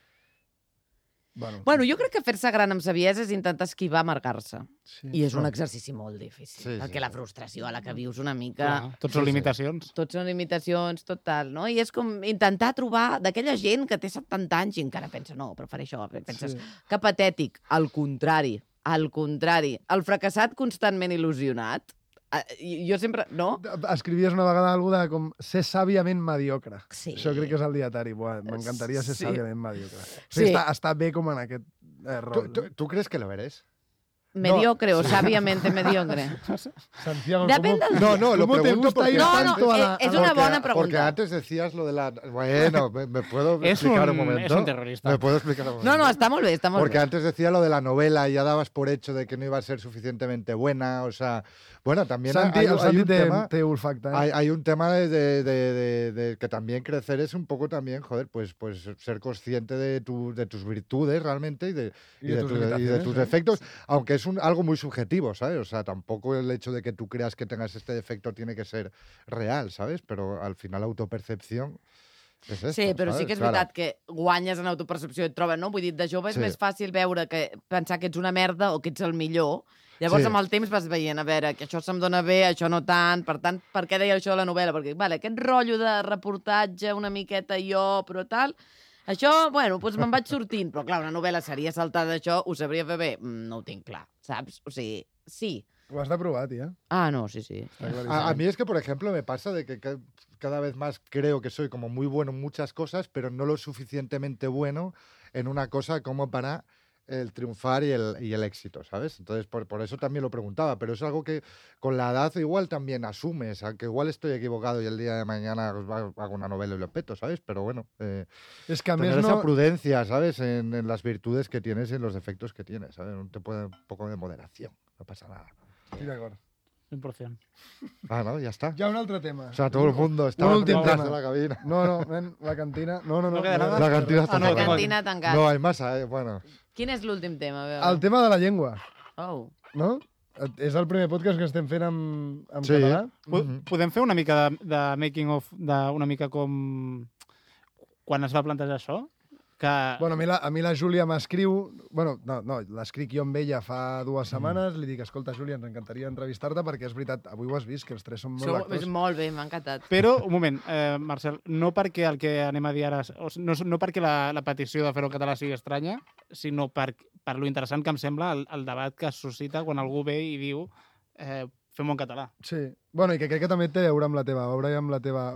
Bueno,
Bueno, jo crec que fer-se gran amb saviesa és intentar esquivar amargar-se.
sí.
I és un exercici molt difícil,
Sí, sí,
perquè la
sí.
frustració a la que vius una mica...
Clar, tots són
Sí, sí.
limitacions.
Tots són limitacions, tot tal, no? I és com intentar trobar d'aquella gent que té setanta anys i encara pensa, no, però faré això. Penses,
Sí.
que patètic. Al contrari, al contrari. El fracassat constantment il·lusionat, eh, jo sempre... No?
Escrivies una vegada alguna de com ser sàviament mediocre.
Sí.
Això crec que és el dietari. Buah, m'encantaria ser
Sí.
sàviament mediocre. O
Sí.
sigui, està, està bé com en aquest eh,
¿Tú,
rol.
tú,
no?
tú crees que lo eres?
Mediocre o sabiamente mediocre.
Santiago,
Depende
¿cómo,
del-
No, no, lo
¿cómo te
pregunto
gusta
porque
ir
No,
tanto
no,
a la...
eh, es
a la-
una
Porque-
buena pregunta.
Porque antes decías lo de la... Bueno, ¿me, me puedo
Es
explicar un,
un-
momento?
es un terrorista.
¿Me puedo explicar un momento?
No, no, està molt bé, està molt
Porque
bé.
antes decía lo de la novela y ya dabas por hecho de que no iba a ser suficientemente buena, o sea... Bueno, también
Santi,
hay,
el
hay
Santi
un
té,
tema...
té olfacte. Eh?
Hay, hay un tema de, de- de- de- de que también crecer es un poco también, joder, pues, pues ser consciente de, tu- de tus virtudes realmente y de,
Y de tus
tu- y de
limitaciones,
tus
¿eh?
defectos, aunque es un, algo muy subjetivo, ¿sabes? O sea, tampoco el hecho de que tú creas que tengas este defecto tiene que ser real, ¿sabes? Pero al final la autopercepción és esto,
Sí, però sí
¿sabes?
que és
Claro.
veritat que guanyes en autopercepció i et trobes, no? Vull dir, de jove és
Sí.
més fàcil veure que pensar que ets una merda o que ets el millor. Llavors,
Sí.
amb el temps vas veient, a veure, que això se'm dona bé, això no tant. Per tant, per què deia això de la novel·la? Perquè, vale, aquest rotllo de reportatge, una miqueta jo, però tal... Això, bueno, doncs me'n vaig sortint. Però, clar, una novel·la seria saltar d'això, ho sabria fer bé? Mm, no ho tinc clar, saps? O sigui, sí.
Ho has de provar, tia.
Ah, no, sí, sí.
Està claríssim.
A, a mí es que, por ejemplo, me pasa de que ca- cada vez más creo que soy como muy bueno en muchas cosas, pero no lo suficientemente bueno en una cosa como para el triunfar y el, y el éxito, ¿sabes? Entonces, por, por eso también lo preguntaba, pero es algo que con la edad igual también asumes, aunque igual estoy equivocado y el día de mañana os va- hago una novela y lo peto, ¿sabes? Pero bueno, eh,
És que, a més,
tener esa
no...
prudencia, ¿sabes? En, en las virtudes que tienes y en los defectos que tienes, ¿sabes? Un, te puede, un poco de moderación, no pasa nada.
Estic d'acord.
cent per cent.
Ah, ¿no? Ya está.
Hi ha un altre tema.
O sea, todo el mundo está
Un últim
detrás
tema.
de la cabina.
No, no, nen, la cantina... No, no, no.
No queda nada.
La cantina está
Ah, no,
La
tengo aquí.
cantina tancat.
No, hay más, eh, bueno.
Quin és l'últim tema? A veure.
El tema de la llengua,
Oh.
no? És el primer podcast que estem fent amb, amb
Sí.
català.
Po-
Mhm.
Podem fer una mica de, de making of, de una mica com... Quan es va plantejar això? Que...
Bueno, a mi la, a mi la Júlia m'escriu... Bueno, no, no, l'escric jo amb ella fa dues setmanes, li dic, escolta, Júlia, ens encantaria entrevistar-te perquè és veritat, avui ho has vist, que els tres són molt
Sou,
actors.
és molt bé, m'ha encantat.
Però, un moment, eh, Marcel, no perquè el que anem a dir ara... O sigui, no, no perquè la, la petició de fer-ho en català sigui estranya, sinó per, per lo interessant que em sembla el, el debat que es suscita quan algú ve i diu eh, fem-ho en català.
Sí. Bueno, i que crec que també té a veure amb la teva obra i amb la teva...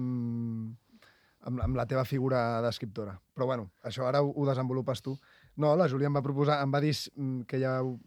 Mm, amb, amb la teva figura d'escriptora. Però bueno, això ara ho, ho desenvolupes tu. No, la Júlia em va proposar, em va dir mm, que ella ho,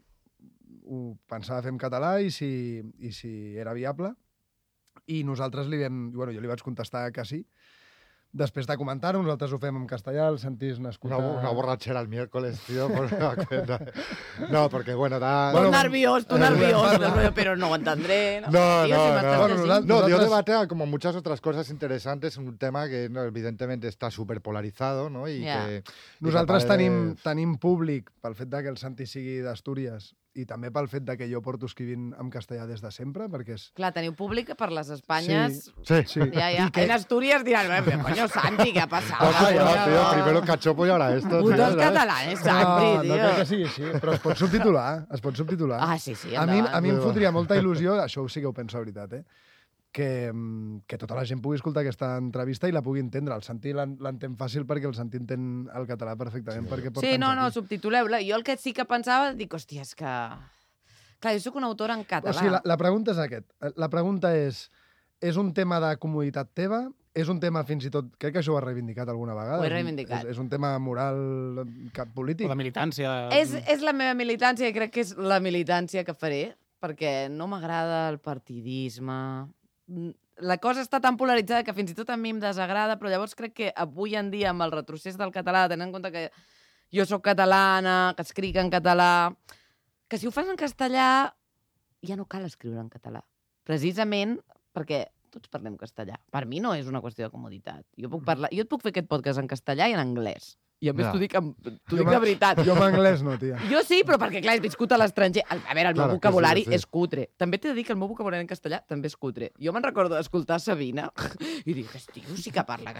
ho pensava fer en català i si, i si era viable. I nosaltres li vam... Bueno, jo li vaig contestar que sí. després de comentar-ho, nosaltres ho fem en castellà, el Santi és nascut
Una,
a...
una borrachera el miércoles, tío. Por la cuenta. No, porque bueno, da...
Bueno,
Bueno,
nerviós, tu
eh,
nerviós,
parla.
rollo, però no ho entendré.
No,
Tío,
no,
si
no.
m'estàs
Bueno,
llegint.
nosaltres-
No, dio
Nosotros-
debate a como muchas otras cosas interesantes, un tema que no, evidentemente está súper polarizado, ¿no? Y
Ya.
que,
Nosaltres
i que
tenim,
Paredes-
tenim públic pel fet de que el Santi sigui d'Astúries i també pel fet de que jo porto escrivint en castellà des de sempre, perquè és...
Clar, teniu públic per les Espanyes...
Sí,
Sí.
Ja, ja.
I que-
En Astúries diran, "Pero, coño, Santi, ¿qué ha pasado?
No,
Ah,
tío,
ja,
tío,
ja.
primero cachopo y ahora esto. tío,
Putos
¿sabes?
catalanes,
No,
Santi,
no
tio.
crec que sigui així, però es pot subtitular, es pot subtitular.
Ah, sí, sí,
a mi,
endavant.
a mi em
Endavant.
fotria molta il·lusió, això sí que ho penso de veritat, eh? que, mm, que tota la gent pugui escoltar aquesta entrevista i la pugui entendre. El Santi l'en- l'entén fàcil perquè el Santi entén el català perfectament.
Sí.
Perquè porta
Sí,
anys
no, no,
aquí.
subtituleu-la. Jo el que sí que pensava, dic, hòstia, és que... Clar, jo sóc una autora en català.
O sigui, la, la pregunta és aquest. La pregunta és, és un tema de comoditat teva? És un tema fins i tot... Crec que això ho has reivindicat alguna vegada.
Ho he
És un-
reivindicat.
És, és un tema moral, cap polític.
O de militància.
És, és la meva militància i crec que és la militància que faré, perquè no m'agrada el partidisme. Mm, La cosa està tan polaritzada que fins i tot a mi em desagrada, però llavors crec que avui en dia, amb el retrocés del català, tenint en compte que jo sóc catalana, que escric en català, que si ho fas en castellà ja no cal escriure en català. Precisament perquè tots parlem castellà. Per mi no és una qüestió de comoditat. Jo, puc parlar, jo et puc fer aquest podcast en castellà i en anglès. I a més
Ja.
t'ho dic, amb- t'ho
Jo
dic
m'ha-
de veritat.
Jo en anglès no, tia.
Jo sí, però perquè, clar, he viscut a l'estranger. A a veure, el
Claro,
meu
que sí,
vocabulari
que sí.
és cutre. També t'he de dir que el meu vocabulari en castellà també és cutre. Jo me'n recordo d'escoltar Sabina i dir, aquest tio sí que parla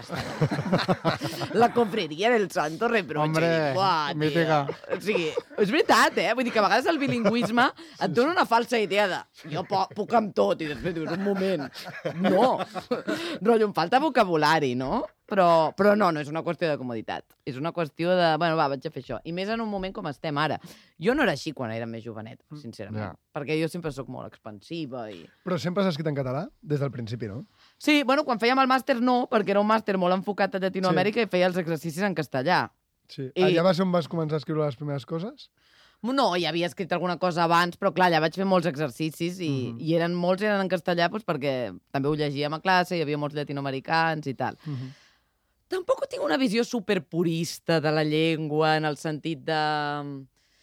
castellà. La confreria del Santo Reproche.
Hombre,
I dic, "Buah, tio".
mítica.
O sigui, és veritat, eh? Vull dir que a vegades el bilingüisme et dona una falsa idea de jo po puc amb tot i després dius, un moment, no. Rotllo, em falta vocabulari, no? Però, però no, no és una qüestió de comoditat. És una qüestió de, bueno, va, vaig a fer això. I més en un moment com estem ara. Jo no era així quan era més jovenet, sincerament.
Ja.
Perquè jo sempre sóc molt expansiva i...
Però sempre s'ha escrit en català? Des del principi, no?
Sí, bueno, quan fèiem el màster no, perquè era un màster molt enfocat a Llatinoamèrica sí. i feia els exercicis en castellà.
Sí.
I-
Allà va ser on vas començar a escriure les primeres coses?
No, ja havia escrit alguna cosa abans, però clar, ja vaig fer molts exercicis i,
Mhm.
i eren molts eren en castellà doncs, perquè també ho llegíem a classe, hi havia molts llatinoamericans i tal.
Uh -huh.
Tampoc tinc una visió superpurista de la llengua en el sentit de...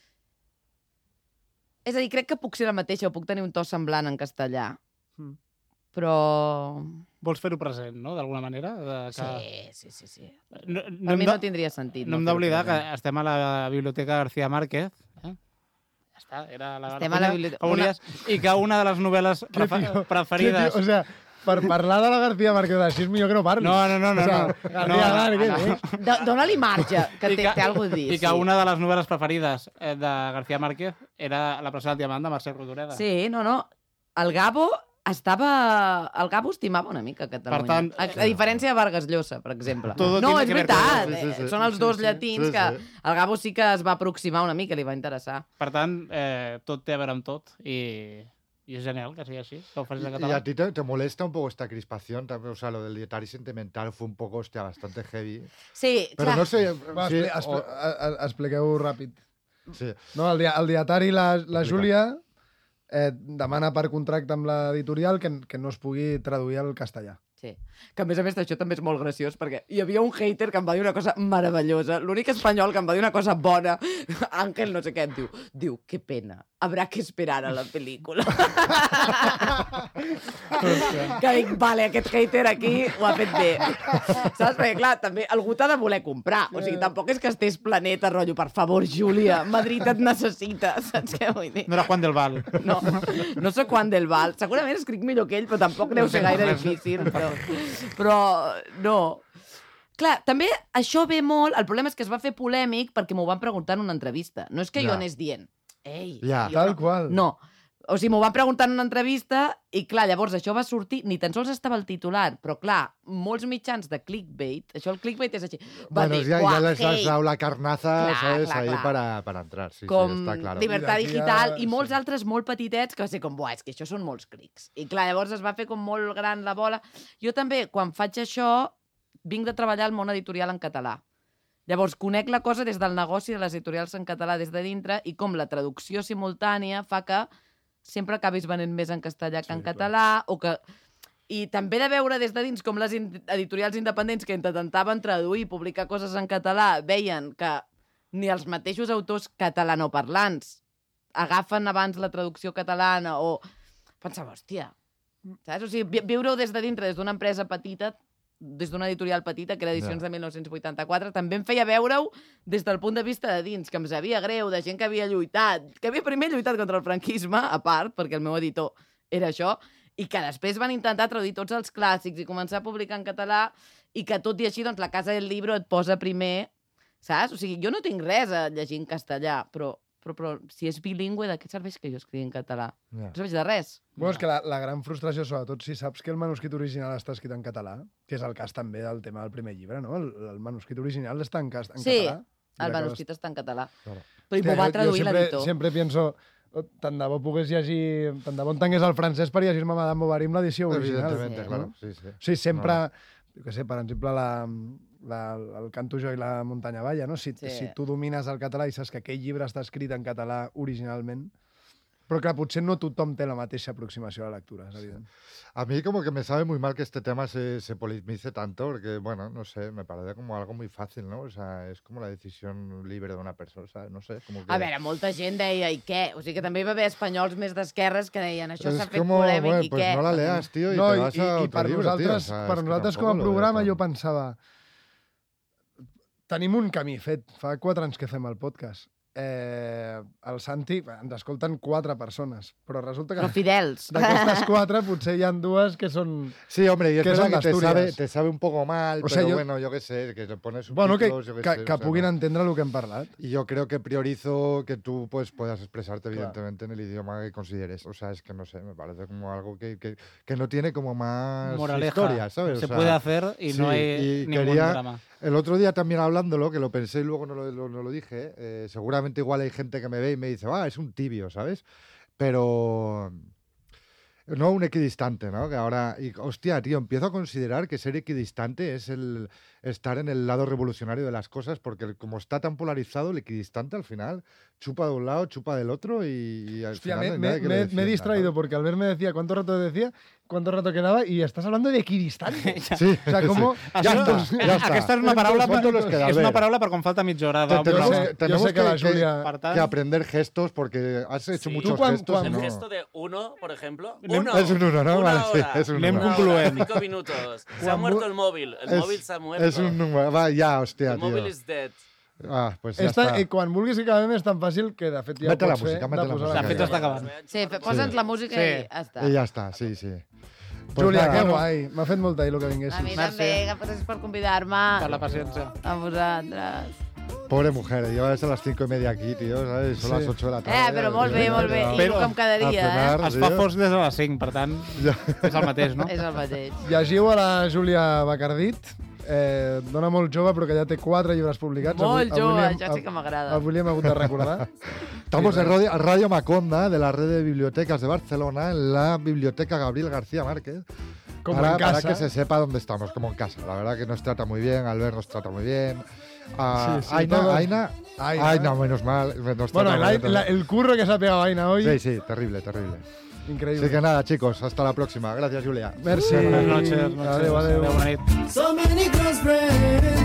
És a dir, crec que puc ser la mateixa o puc tenir un to semblant en castellà,
Mm.
però...
Vols fer-ho present, no?, d'alguna manera? De que...
Sí, sí, sí, sí.
No,
Per
no, hem
mi
de,
no tindria sentit.
no hem
fer-ho
d'oblidar que
present.
estem a la Biblioteca García Márquez. Eh? Ja està, era la
Estem a la
Garcunya
biblioteca-
que volies, I que una de les novel·les prefe
tio,
preferides...
O sea, per parlar de la García Márquez així és millor que no parlis.
No, no, no, no.
O sea,
no.
García
No,
Márquez,
no.
eh?
Do- Dóna-li marge, que
I
té, té alguna a dir.
I que
sí.
una de les novel·les preferides eh, de García Márquez era La persona del diamant de Mercè Rodoreda.
Sí, no, no. El Gabo estava... El Gabo estimava una mica Catalunya.
Per tant,
a, a diferència de Vargas Llosa, per exemple.
Todo
no,
tiene
és
que ver
veritat.
con eso. Sí, sí,
eh,
sí.
Són els dos
Sí, sí.
llatins
Sí,
que
sí.
el Gabo sí que es va aproximar una mica, li va interessar.
Per tant, eh, tot té a veure amb tot i, i és genial que sigui així, que ho facis en
Y
català.
a ti te, te molesta un poco esta crispación también, o sea, lo del dietario sentimental fue un poco, hostia, bastante heavy.
Sí,
Pero
clar.
no sé,
Va,
sí,
expli expli
o-
a- a- expliqueu ràpid.
sí.
No, el, dia el dietari, la, la
Explica.
Júlia eh, demana per contracte amb l'editorial que, que no es pugui traduir al castellà.
Sí. Que a més a més d'això també és molt graciós, perquè hi havia un hater que em va dir una cosa meravellosa. L'únic espanyol que em va dir una cosa bona, Àngel no sé què, em diu, diu, que pena, habrá que esperar a la pel·lícula. que dic, vale, aquest hater aquí ho ha fet bé. Saps? Perquè, clar, també algú t'ha de voler comprar. O sigui, tampoc és que estés planeta, rotllo, per favor, Júlia, Madrid et necessita. Saps què vull dir?
No era Juan del Val.
No, no sóc Juan del Val. Segurament escric millor que ell, però tampoc deu ser gaire difícil. Però, però no. Clar, també això ve molt... El problema és que es va fer polèmic perquè m'ho van preguntar en una entrevista. No és que jo
Ja.
anés dient... Ei,
Ja.
jo
Tal
no.
qual.
No. O sigui, m'ho van preguntar en una entrevista i, clar, llavors això va sortir... Ni tan sols estava el titular, però, clar, molts mitjans de clickbait... Això, el clickbait és així. Va
Bueno,
dir,
ya,
"Buah,
ya les has
hate".
dado la carnaza,
Clar,
¿sabes?
clar,
Ahí
clar.
Para, para entrar, sí,
com
sí, está claro.
Llibertat
I d'aquí
Digital
ja-
i molts
sí.
altres molt petitets que va ser com, buah, és que això són molts clics. I clar, llavors es va fer com molt gran la bola. Jo també, quan faig això, vinc de treballar al món editorial en català. Llavors, conec la cosa des del negoci de les editorials en català des de dintre i com la traducció simultània fa que sempre acabis venent més en castellà que
Sí,
en
clar.
català o que I també de veure des de dins com les editorials independents que intentaven traduir i publicar coses en català veien que ni els mateixos autors catalanoparlants agafen abans la traducció catalana o... Pensava, hòstia, saps? O sigui, viure-ho des de dintre, des d'una empresa petita, des d'una editorial petita, que era Edicions de mil nou-cents vuitanta-quatre, també em feia veure-ho des del punt de vista de dins, que em sabia greu, de gent que havia lluitat, que havia primer lluitat contra el franquisme, a part, perquè el meu editor era això, i que després van intentar traduir tots els clàssics i començar a publicar en català, i que tot i així, doncs, la Casa del Libro et posa primer, saps? O sigui, jo no tinc res a llegir en castellà, però, però, però si és bilingüe, de què serveix que jo escrigui en català? Yeah. No serveix de res.
Bueno, és que la, la gran frustració, sobretot, si saps que el manuscrit original està escrit en català, que és el cas també del tema del primer llibre, no? El, el manuscrit original està en, en
sí,
català.
Sí, el manuscrit està en català.
Claro.
Però m'ho va traduir l'editor.
Sempre penso... Tant de bo pogués llegir... Tant de bo entengués el francès per llegir-me Madame Bovary amb l'edició original.
Evidentemente,
sí.
claro. Sí, sí.
O sigui, sempre... No. Jo què sé, per exemple, la, la, el Canto jo i la Muntanya Valla, no? Si, sí. si tu domines el català i saps que aquell llibre està escrit en català originalment... Però clar, potser no tothom té la mateixa aproximació a la lectura, és evident.
A mí como que me sabe muy mal que este tema se, se polemice tanto, porque, bueno, no sé, me parece como algo muy fácil, ¿no? O sea, es como la decisión libre de una persona, ¿sabes? No sé, como que...
A veure, molta gent deia, i què? O sigui que també hi va haver espanyols més d'esquerres que deien, això s'ha fet
como,
polèmic,
bueno,
i
pues
què?
no la leas, tío, y
no,
te vas
i,
a
i
otro
per
libro,
nosaltres,
tío. O sea,
per nosaltres com a programa, jo pensava... Tenim un camí fet. Fa quatre anys que fem el podcast. Eh, el Santi, ens escolten quatre persones, però resulta que...
Però fidels.
D'aquestes quatre potser hi ha dues que són...
Sí, hombre, y es verdad que te sabe,
d'Astúries.
te sabe un poco mal,
O sea,
pero
yo-
bueno, yo qué sé, que le pones
Bueno, que,
subtítulos, yo qué
que,
sé,
que
o sea,
puguin
no.
entendre el que hem parlat.
Y yo creo que priorizo que tú pues puedas expresarte
Claro.
evidentemente en el idioma que consideres. O sea, es que no sé, me parece como algo que, que, que no tiene como más
Moraleja.
historia, ¿sabes?
Se
O sea,
puede hacer y
sí,
no hay
y
ningún
quería-
drama.
El otro día también hablándolo, que lo pensé y luego no lo, lo- no lo dije, eh, seguramente igual hay gente que me ve y me dice, ah, es un tibio, ¿sabes? Pero... No un equidistante, ¿no? Que ahora, y, hostia, tío, empiezo a considerar que ser equidistante es el estar en el lado revolucionario de las cosas, porque como está tan polarizado, el equidistante al final chupa de un lado, chupa del otro y, y al
Hostia,
final
me,
no hay nadie
me,
que le
me, me he
defienda,
distraído
¿no?
porque Albert me decía cuánto rato decía, cuánto rato quedaba y estás hablando de equidistante.
Sí,
O sea, com...
ja
Això-
està, ja està.
Aquesta és una paraula,
¿Cuánto nos
per,
queda,
és una
Albert?
paraula per quan falta mitja hora.
Te-
d'un
tenemos
programa.
sé-
que- tenemos
yo sé que la
que-
Julia-
Per tant,
que aprender gestos porque has hecho
Sí.
muchos
Tú cuan-
gestos.
cuan-
y
El
no-
gesto de uno, por ejemplo.
Anem-
Uno.
Es un uno, ¿no?
Una
Vale, sí,
hora.
es un
Anem
uno.
Una
concluent.
hora, cinco minutos. Se ha
Quan
muerto
mu-
el móvil. El
Es-
móvil se ha muerto.
Es un número. Va, ya, hostia,
El
tío.
móvil is dead.
Ah, pues ya
Esta,
está.
eh, quan vulguis que acabem és tan fàcil que, de fet, ja
Mete
ho
la
pots fer.
música,
de
mete la
posar
música.
De fet,
ja.
està acabant.
Sí, fe- posa'ns la música
Sí.
i ja està.
Y ya está, sí, sí. Pues
Júlia,
nada,
que
no-
guai. M'ha fet molta il·lo que
A
vinguessis.
mi
Merci.
també, gràcies per convidar-me.
per la paciència.
A vosaltres.
Pobre mujer, llevas a las cinco y media aquí, tío, ¿sabes? Son
Sí.
las ocho de la tarde.
Eh, però molt bé, molt bé. I
Però-
no com cada
a
dia, eh?
cenar,
Es fa
tío.
fosc des de les cinc, per tant,
Ya.
és el mateix, no?
És el mateix.
Llegiu a la Júlia Bacardit, eh, dona molt jove, però que ja té quatre llibres publicats.
Molt
Avui-
jove,
avui li hem-
això sí que m'agrada.
Avui li hem hagut de recordar.
Estamos
Sí,
en Radio, Radio Maconda, de la red de bibliotecas de Barcelona, en la biblioteca Gabriel García Márquez.
Como
para,
en casa.
para que se sepa dónde estamos, como en casa. La verdad que nos trata muy bien, Albert nos trata muy bien. Ah,
Sí, sí,
Aina,
todos-
Aina,
Aina.
Aina, menos mal. Nos
Bueno,
trata
la-
muy bien
la-
también.
el curro que se ha pegado Aina hoy,
Sí, sí, terrible, terrible.
increíble.
Así que nada, chicos, hasta la próxima. Gracias, Julia.
Merci.
Buenas noches. noches.
Adéu, adéu.
Adéu, bona nit.
So many close friends.